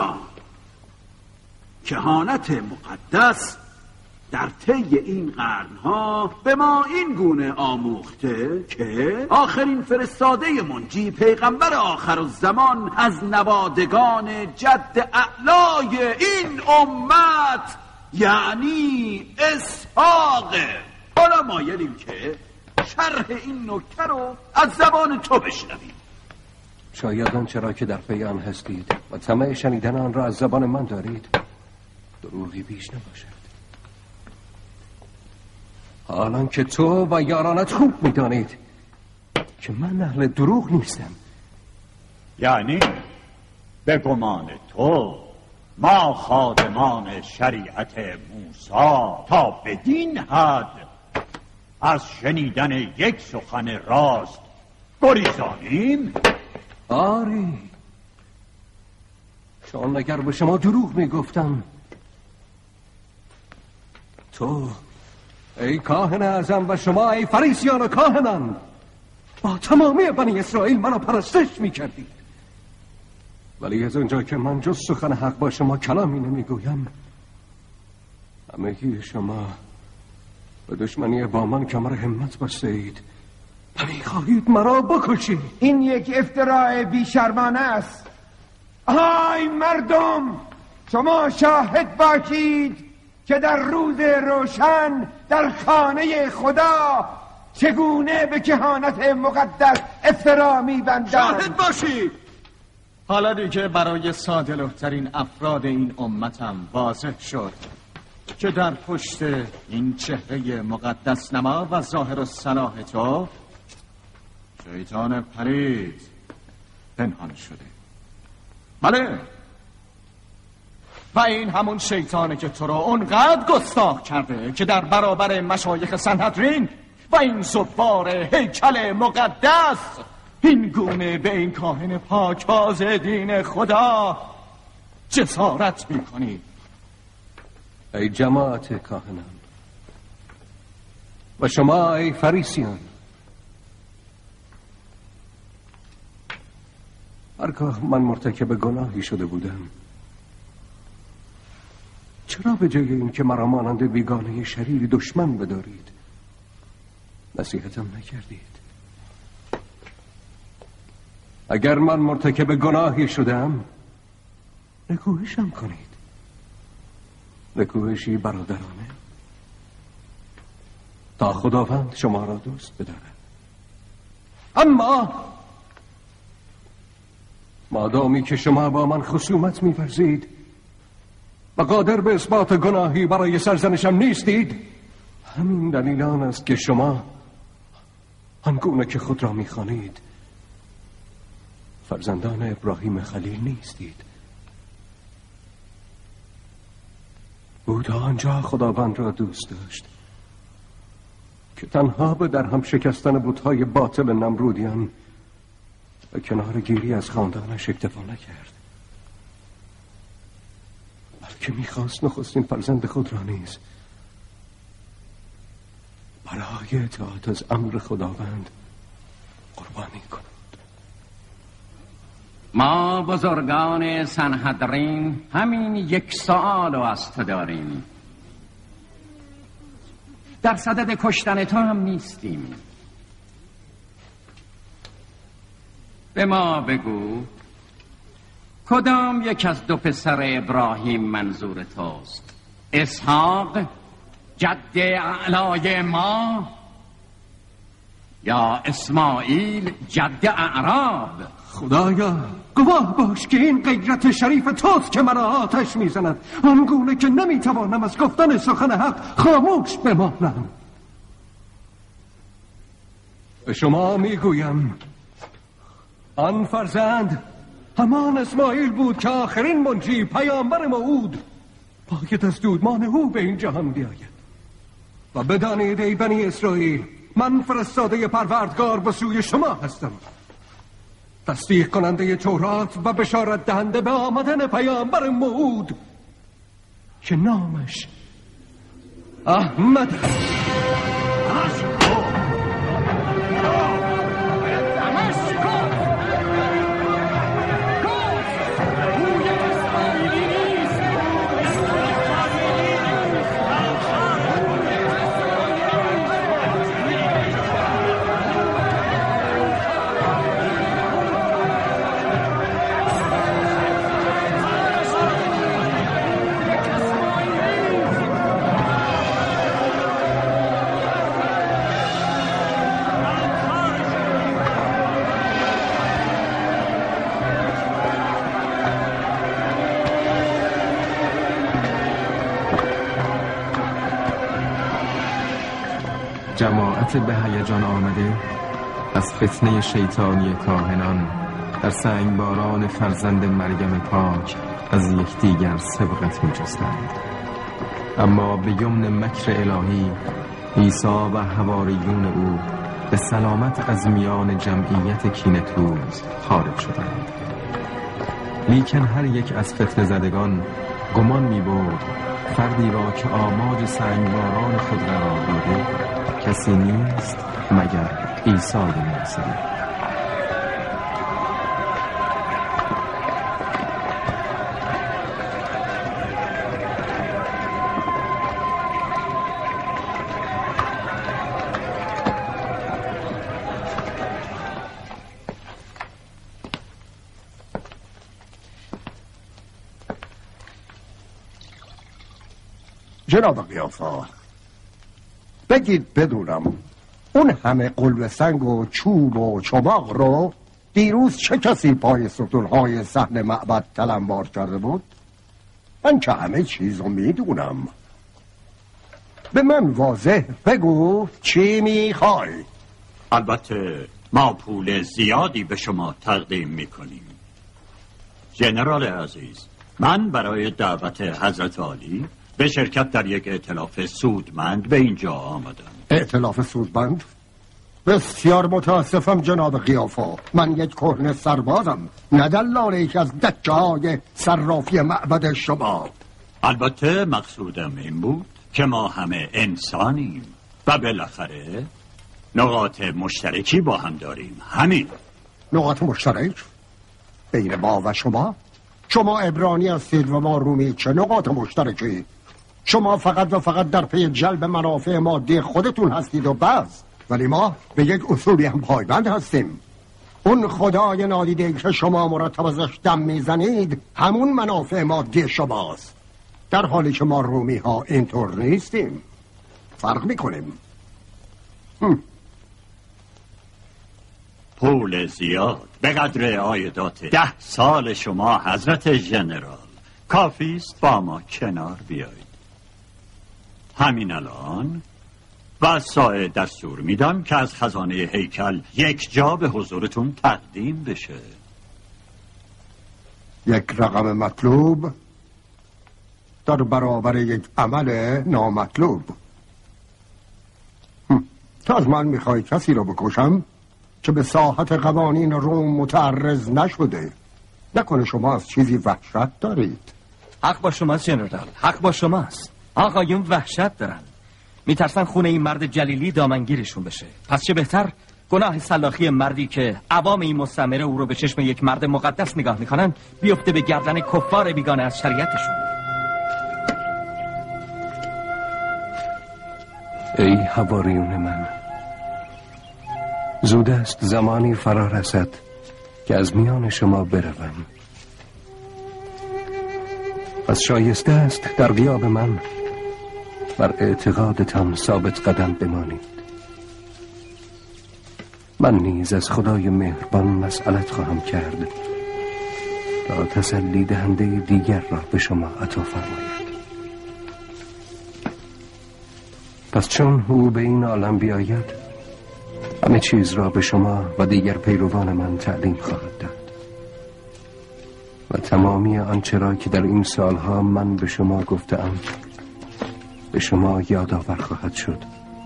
کهانت مقدس در طی این قرنها به ما این گونه آموخته که آخرین فرستاده منجی پیغمبر آخر الزمان از نوادگان جد اعلای این امت یعنی اسحاق. حالا مایلیم که شرح این نکته رو از زبان تو بشنویم. شاید آن چرا که در پی آن هستید و طمع شنیدن آن را از زبان من دارید دروغی بیش نباشد. حالان که تو و یارانت خوب میدانید که من اهل دروغ نیستم. یعنی به گمان تو ما خادمان شریعت موسی تا بدین حد از شنیدن یک سخن راست گریزانیم؟ آری، چون اگر به شما دروغ میگفتم، تو ای کاهن اعظم و شما ای فریسیان و کاهنان با تمامی بنی اسرائیل منو پرستش میکردید. ولی از اونجا که من جز سخن حق با شما کلامی نمیگویم، همگی شما به دشمنی با من کمر همت بسته اید و میخواهید مرا بکشید. این یک افتراء بیشرمانه است. آی مردم، شما شاهد باشید که در روز روشن در خانه خدا چگونه به کهانت مقدس افترا می‌بندند. شاهد باشید. حالا دیگه برای ساده‌لوح‌ترین افراد این امتم واضح شد که در پشت این چهره مقدس نما و ظاهر و صلاح تو شیطان پلید پنهان شده. بله، و این همون شیطانه که تو رو اونقدر گستاخ کرده که در برابر مشایخ سنهدرین و این زبار هیکل مقدس این گونه به این کاهن پاکباز دین خدا جسارت میکنی. ای جماعت کاهنان و شما ای فریسیان، هرگاه من مرتکب گناهی شده بودم، چرا به جای این که مرا مانند بیگانه شریر دشمن بدارید نصیحتم نکردید؟ اگر من مرتکب گناهی شدم نکوهشم کنید، نکوهشی برادرانه، تا خداوند شما را دوست بدارد. اما مادامی که شما با من خصومت می‌ورزید و قادر به اثبات گناهی برای سرزنشم نیستید، همین دلیل آن است که شما آنگونه که خود را می‌خوانید فرزندان ابراهیم خلیل نیستید. او تا آنجا خداوند را دوست داشت که تنها به در هم شکستن بت‌های باطل نمرودیان و کنار گیری از خاندانش اکتفا نکرد، بلکه میخواست نخستین فرزند خود را نیز برای اطاعت از امر خداوند قربانی کند. ما بزرگان سنهدرین همین یک سؤال از تو داریم. در صدد کشتن تو هم نیستیم. به ما بگو کدام یک از دو پسر ابراهیم منظور توست؟ اسحاق جد اعلای ما یا اسماعیل جد اعراب؟ خدایا گواه باش که این غیرت شریف توست که مرا آتش میزند، آنگونه که نمیتوانم از گفتن سخن حق خاموش بمانم. به شما میگویم آن فرزند همان اسماعیل بود که آخرین منجی پیامبر موعود باید از دودمان او به این جهان بیاید. و بدانید ای بنی اسرائیل، من فرستاده پروردگار به سوی شما هستم، تصدیق کننده تورات و بشارت دهنده به آمدن پیامبر موعود که نامش احمد است. جماعت به هیجان آمده از فتنه شیطانی کاهنان در سنگباران فرزند مریم پاک از یکدیگر سبقت می جستند. اما به یمن مکر الهی عیسی و حواریون او به سلامت از میان جمعیت کینه‌توز خارج شدند. لیکن هر یک از فتنه زدگان گمان می بود فرد مردی را که آماج سنگباران خود قرار داده کسی نیست مگر عیسی ناصری. جناب قیافه، بگید بدونم اون همه قلب سنگ و چوب و چماق رو دیروز چه کسی پای ستونهای صحن معبد تلمبار کرده بود؟ من که همه چیز رو میدونم. به من واضح بگو چی میخوای؟ البته ما پول زیادی به شما تقدیم میکنیم. ژنرال عزیز، من برای دعوت حضرت عالی به شرکت در یک ائتلاف سودمند به اینجا آمدم. ائتلاف سودمند؟ بسیار متاسفم جناب قیافه، من یک کهنه سربازم، نه دلال یکی از دکه های صرافی معبد شما. البته مقصودم این بود که ما همه انسانیم و بالاخره نقاط مشترکی با هم داریم. همین. نقاط مشترک؟ بین ما و شما؟ شما عبرانی هستید و ما رومی، چه نقاط مشترکی؟ شما فقط و فقط در پی جلب منافع مادی خودتون هستید و بس، ولی ما به یک اصولی هم پایبند هستیم. اون خدای نادیده که شما مرتب ازش دم میزنید همون منافع مادی شماست، در حالی که ما رومی ها اینطور نیستیم، فرق میکنیم. هم. پول زیاد به قدر عایدات ده سال شما حضرت ژنرال کافیست با ما کنار بیایید. همین الان وسایل دستور میدم که از خزانه هیکل یک جا به حضورتون تقدیم بشه. یک رقم مطلوب در برابر یک عمل نامطلوب. تو از من میخوای کسی رو بکشم که به ساحت قوانین روم متعرض نشده؟ نکنه شما از چیزی وحشت دارید؟ حق با شماست جنرال، حق با شماست. آقایون وحشت دارن، میترسن خونه این مرد جلیلی دامنگیرشون بشه. پس چه بهتر گناه سلاخی مردی که عوام این مستعمره او رو به چشم یک مرد مقدس نگاه میکنن بیفته به گردن کفار بیگانه از شریعتشون. ای حواریون من، زود است زمانی فرا رسد که از میان شما بروم. پس شایسته است در غیاب من بر اعتقادتان ثابت قدم بمانید. من نیز از خدای مهربان مسئلت خواهم کرد تا تسلی دهنده دیگر را به شما عطا فرماید. پس چون او به این عالم بیاید همه چیز را به شما و دیگر پیروان من تعلیم خواهد داد و تمامی آنچه را که در این سالها من به شما گفتم به شما یادآور خواهد شد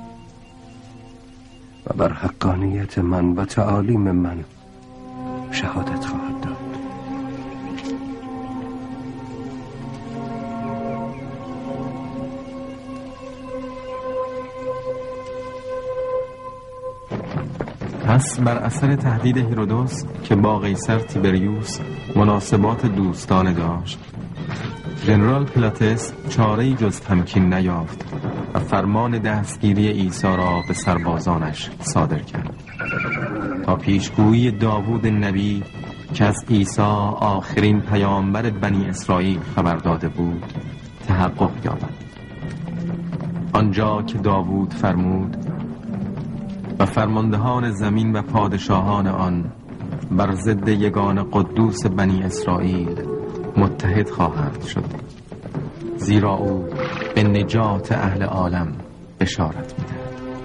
و بر حقانیت من و تعالیم من شهادت خواهد داد. پس بر اثر تهدید هیرودوس که با قیصر تیبریوس مناسبات دوستانه داشت، ژنرال پیلاتس چاره‌ای جز تمکین نیافت و فرمان دستگیری عیسی را به سربازانش صادر کرد تا پیشگویی داوود نبی که از عیسی آخرین پیامبر بنی اسرائیل خبر داده بود تحقق یابد. آنجا که داوود فرمود و فرماندهان زمین و پادشاهان آن بر ضد یگان قدوس بنی اسرائیل متحد خواهند شد، زیرا او به نجات اهل عالم بشارت می‌دهد.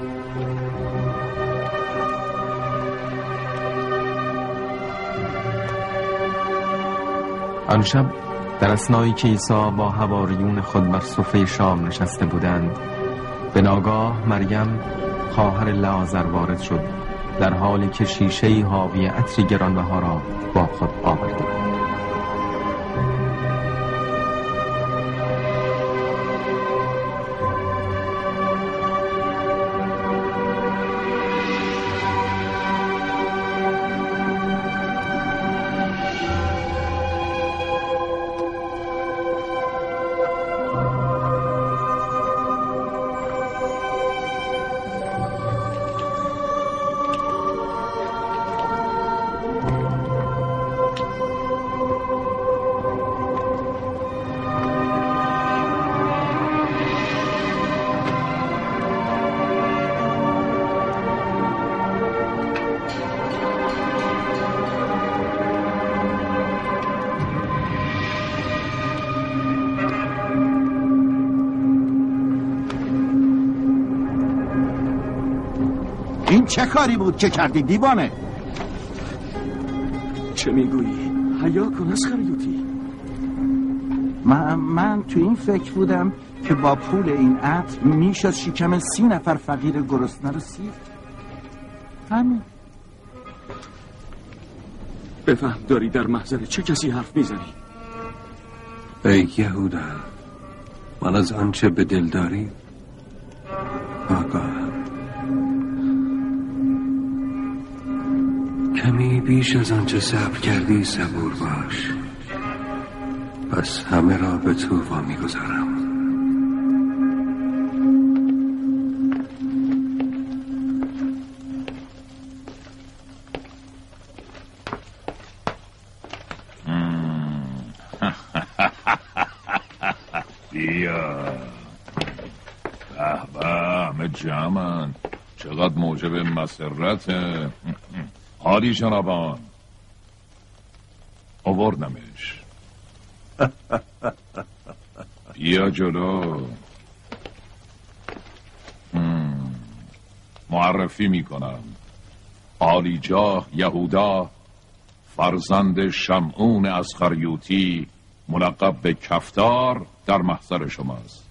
آن شب در اثنایی که عیسی با حواریون خود بر سفره شام نشسته بودند، به ناگاه مریم خواهر لعازر وارد شد، در حالی که شیشه‌ای حاوی عطری گرانبها را با خود آورده بود. این چه کاری بود که کردی دیوانه؟ چه میگویی؟ حیا کن از خریوتی. من, من تو این فکر بودم که با پول این عطر میشد شکم سی نفر فقیر گرسنه رو سیر. همین. بفهم داری در محضر چه کسی حرف میزنی؟ ای یهودا، من از آنچه به دل داری آگاهم. کمی بیش از آنچه صبر کردی صبور باش، پس همه را به تو وامی گذارم. بیا به به، همه جمعن، چقدر موجب مسرته. حالی جنابان، آوردمش. بیا جلو. معرفی میکنم، عالی جاه یهودا فرزند شمعون از خریوتی ملقب به کفتار در محضر شماست.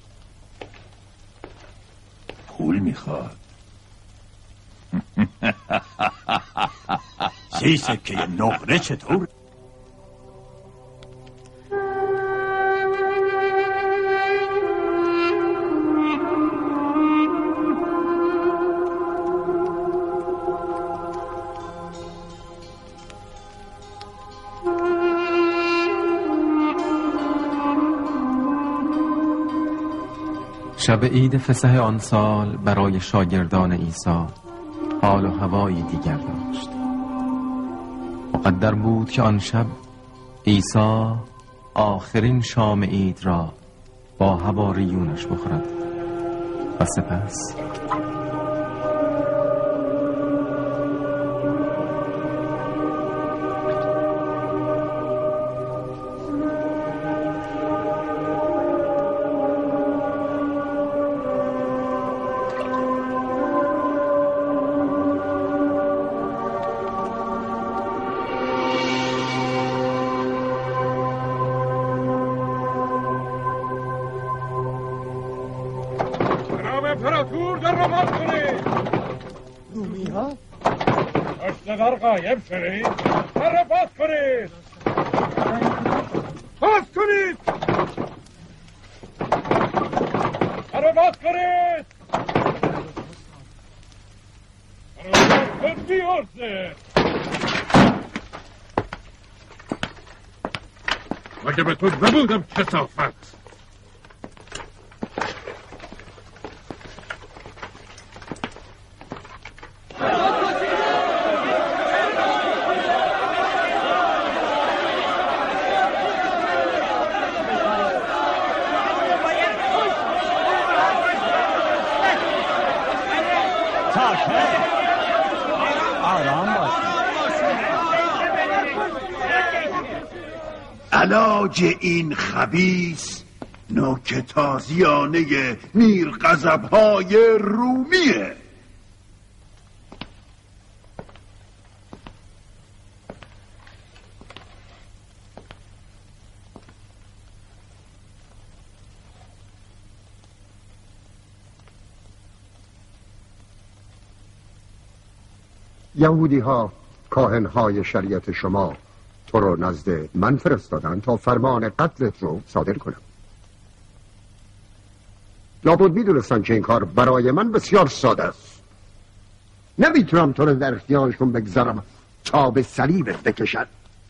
پول میخواد. سی سکه نقره چطور؟ شب عید فسح آن سال برای شاگردان عیسی حال و هوایی دیگر داشت. مقدر بود که آن شب عیسی آخرین شام عید را با حواریونش بخورد و سپس امپراتور در رو باز کنید. رومی ها؟ اشتغار قایم شدید. در رو باز کنید. باز کنید. در رو باز کنید. در رو باز کن بیارزه. مگه به تو نبودم کثافت. علاج این خبیث نوک تازیانه نیر غضب‌های رومیه. یهودی ها، کاهن های شریعت شما تو رو نزد من فرستادن تا فرمان قتلت رو صادر کنم. لابد میدونستن که این کار برای من بسیار ساده است. نمیتونم تو رو در اختیارشون بگذارم تا به صلیبت بکشن.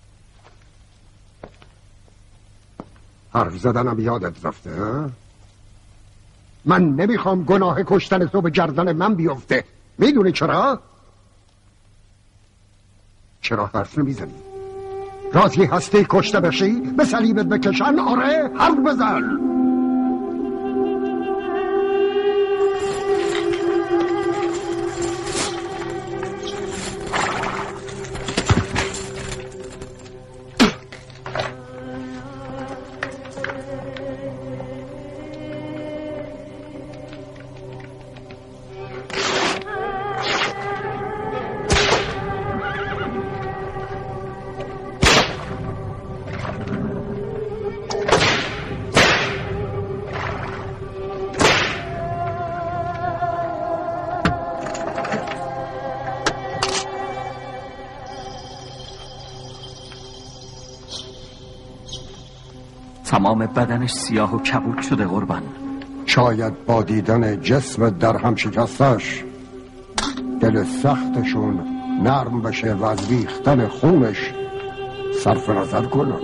حرف زدنم یادت رفته ها؟ من نمیخوام گناه کشتن تو به گردن من بیفته. میدونی چرا؟ چرا حرف نمیزنی؟ راضی هستی کشته بشی؟ به صلیبت بکشن؟ آره؟ حرف بزن. تمام بدنش سیاه و کبود شده قربان. شاید با دیدن جسم در هم شکستش دل سختشون نرم بشه و از ریختن خونش صرف نظر کنن.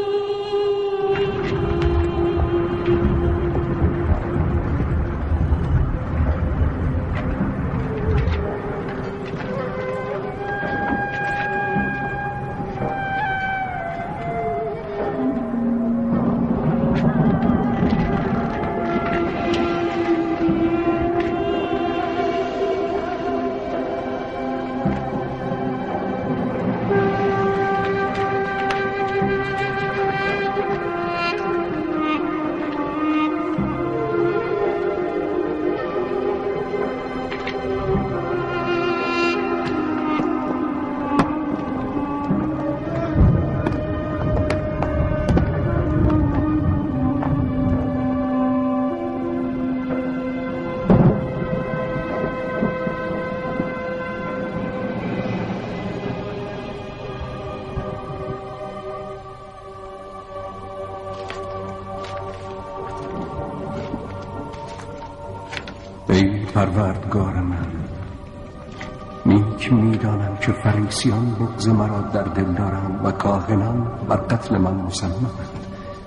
ای پروردگار من، نیک میدانم که فریسیان بغض مرا در دل دارند و کاهنان بر قتل من مصممند.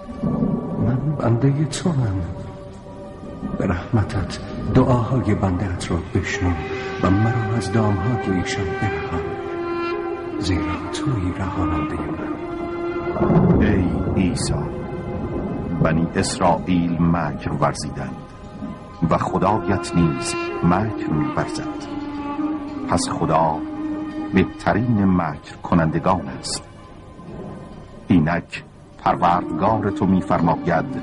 من بنده تو هم، به رحمتت دعاهای بندهت را بشنو و مرا از دامهای ایشان برهان، زیرا تویی رهاننده من. ای عیسی، بنی اسرائیل مکر ورزیدند و خدایت نیز مکر می‌ورزد. پس خدا بهترین مکر کنندگان است. اینک پروردگار تو می‌فرماید: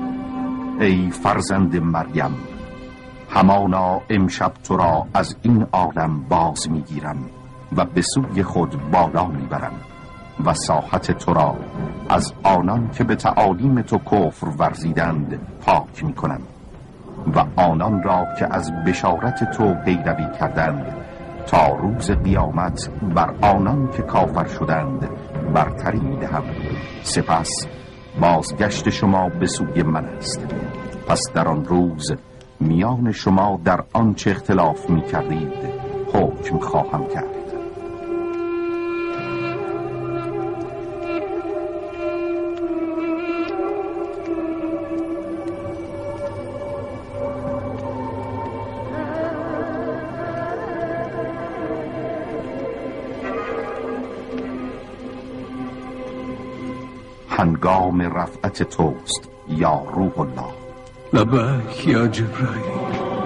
ای فرزند مریم، همانا امشب تو را از این عالم باز می‌گیرم و به سوی خود بالا می‌برم و ساحت تو را از آنان که به تعالیم تو کفر ورزیدند پاک می‌کنم و آنان را که از بشارت تو پیروی کردند تا روز قیامت بر آنان که کافر شدند برتری می‌دهم. سپس بازگشت شما به سوی من است. پس در آن روز میان شما در آنچه اختلاف می‌کردید حکم خواهم کرد. هنگام رفعت توست یا روح الله. لبیک یا جبرائیل.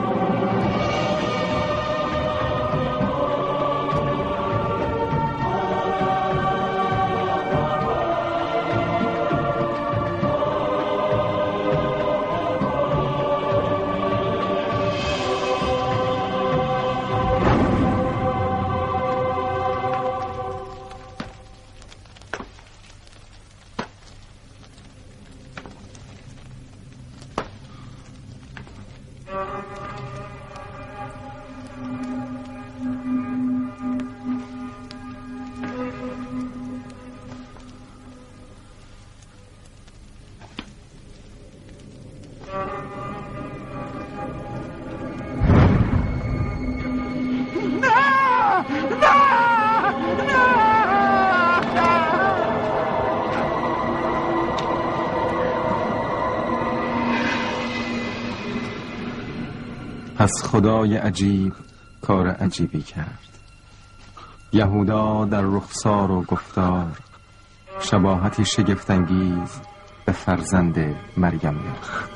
پس خدای عجیب کار عجیبی کرد. یهودا در رخسار و گفتار شباهتی شگفت‌انگیز به فرزند مریم یافت.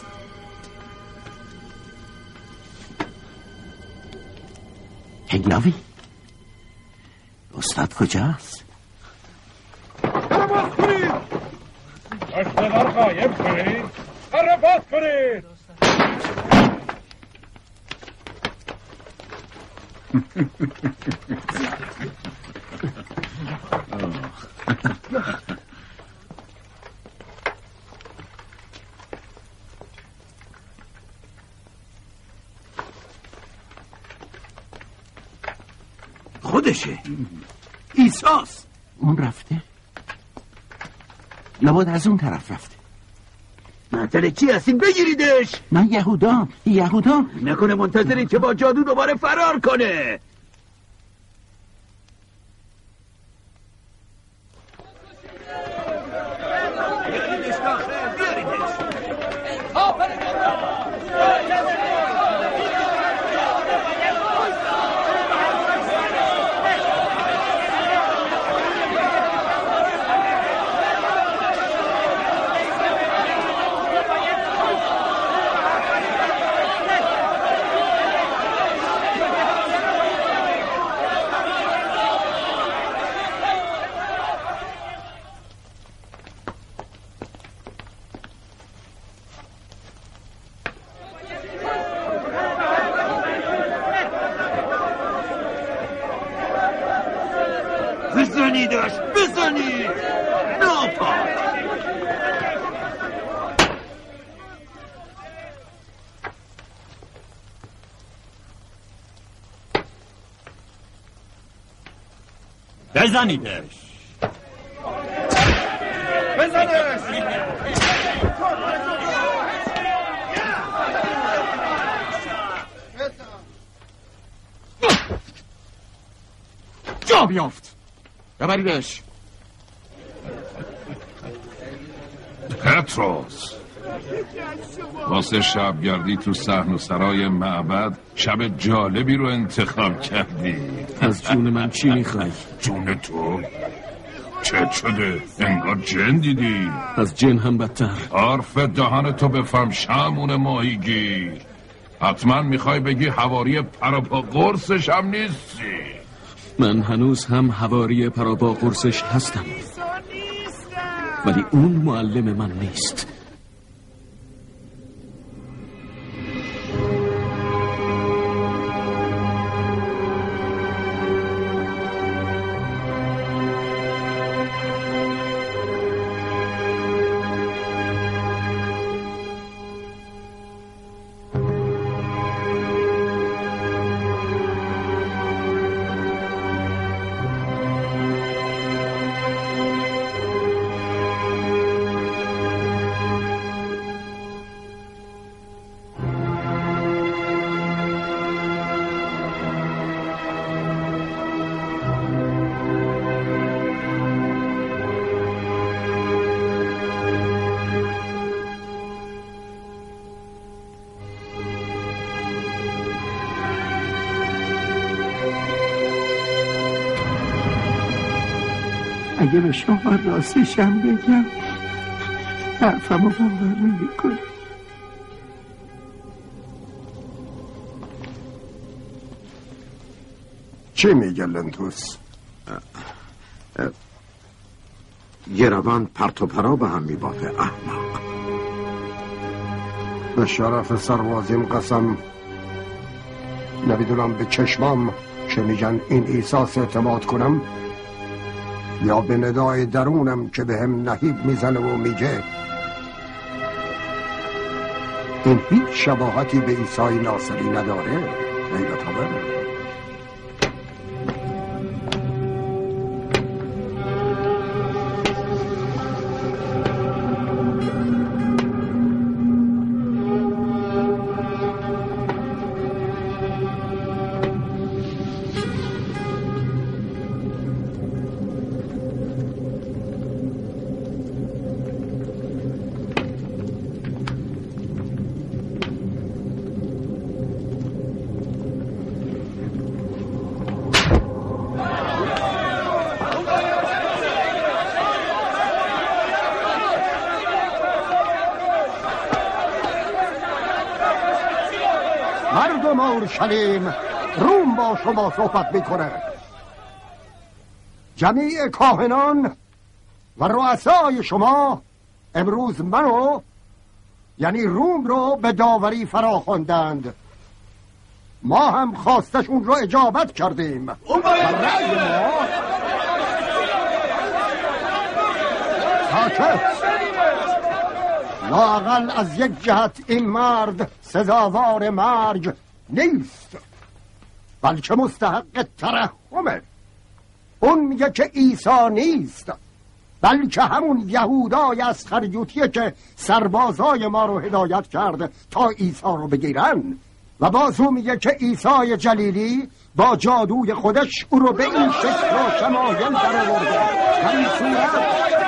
هیلاوی، استاد کجاست؟ حرفات کنید! اشتبار قایم کنید! حرفات کنید! خودشه. عیساست. اون رفته؟ لابد از اون طرف رفته. معطل چی هستین؟ بگیریدش. من یهودا یهودا نکنه منتظرین که با جادو دوباره فرار کنه. بزنیدش بزنید ناپاک. بزنیدش بزنیدش جا بیافت. ببریدش. پتروس واسه شبگردی تو صحن و سرای معبد شب جالبی رو انتخاب کردی. از جون من چی میخوای؟ جون تو؟ چه شده؟ انگار جن دیدی؟ از جن هم بدتر. حرف دهان تو بفهم شمون ماهیگیر. حتما میخوای بگی حواری پراپا قرصش هم نیستی. من هنوز هم حواری پراپا قرصش هستم، ولی اون معلم من نیست. اگه به شما راستشم بگم حرفمو باور نمی‌کنی. چی میگه لنتوس؟ یه روان پرت و پرا به هم میبافه احمق. به شرف سربازیم قسم نمیدونم به چشمام که میگن این ایساس اعتماد کنم یا به ندای درونم که به هم نهیب میزنه و میگه این هیچ شباهتی به عیسی ناصری نداره. غیرت آوره. مردم اورشلیم، روم با شما صحبت میکنه. جمیع کاهنان و رؤسای شما امروز منو یعنی روم رو به داوری فرا خواندند. ما هم خواستشون رو اجابت کردیم و رأی ما ساکت. لااقل از یک جهت این مرد سزاوار مرگ نیست، بلکه مستحق ترحمه. اون میگه که عیسی نیست، بلکه همون یهودای از خریوتیه که سربازای ما رو هدایت کرد تا عیسی رو بگیرن. و بازو میگه که عیسی جلیلی با جادوی خودش او رو به این شکل و شمایل در آورده. همین صورت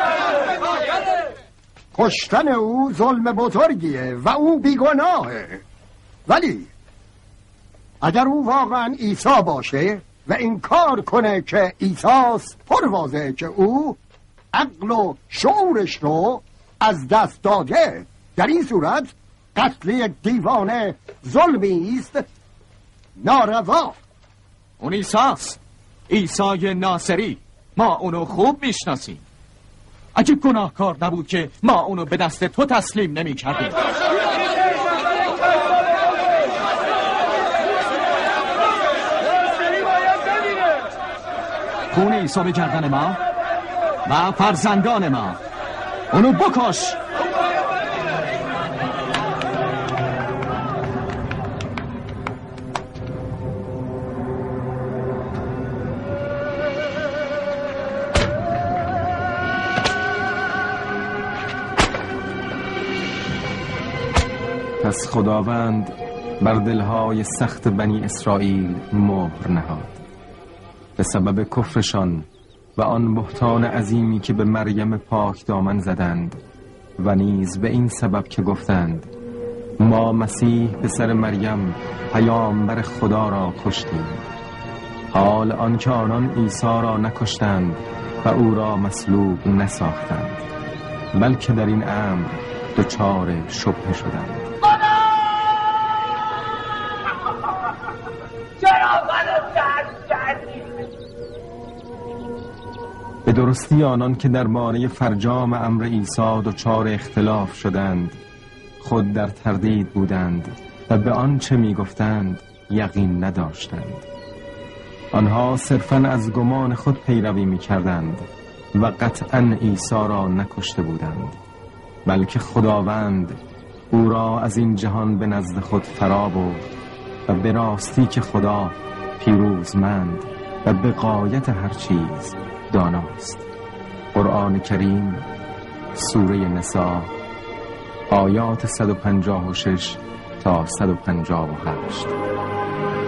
کشتن او ظلم بزرگیه و او بیگناهه. ولی اگر او واقعا عیسی باشه و این کار کنه که عیسی's پر واضحه که او عقل و شعورش رو از دست داده، در این صورت قتل یک دیوانه ظلمی است ناروا. اون عیسیست، عیسی ناصری. ما اونو خوب میشناسیم. اگه گناهکار نبود که ما اونو به دست تو تسلیم نمی کردیم. خون عیسی به گردن ما و فرزندان ما. اونو بکش. پس خداوند بر دلهای سخت بنی اسرائیل مهر نهاد به سبب کفرشان و آن بهتان عظیمی که به مریم پاک دامن زدند و نیز به این سبب که گفتند ما مسیح پسر مریم پیامبر خدا را کشتیم. حال آنکه آنان عیسی را نکشتند و او را مصلوب نساختند، بلکه در این امر دچار شبهه شدند. به درستی آنان که درباره فرجام امر عیسی دچار اختلاف شدند خود در تردید بودند و به آنچه می گفتند یقین نداشتند. آنها صرفاً از گمان خود پیروی می کردند و قطعاً عیسی را نکشته بودند، بلکه خداوند او را از این جهان به نزد خود فرا برد و به راستی که خدا پیروزمند و به غایت هر چیز داناست. قرآن کریم سوره نساء آیات صد و پنجاه و شش تا صد و پنجاه و هشت.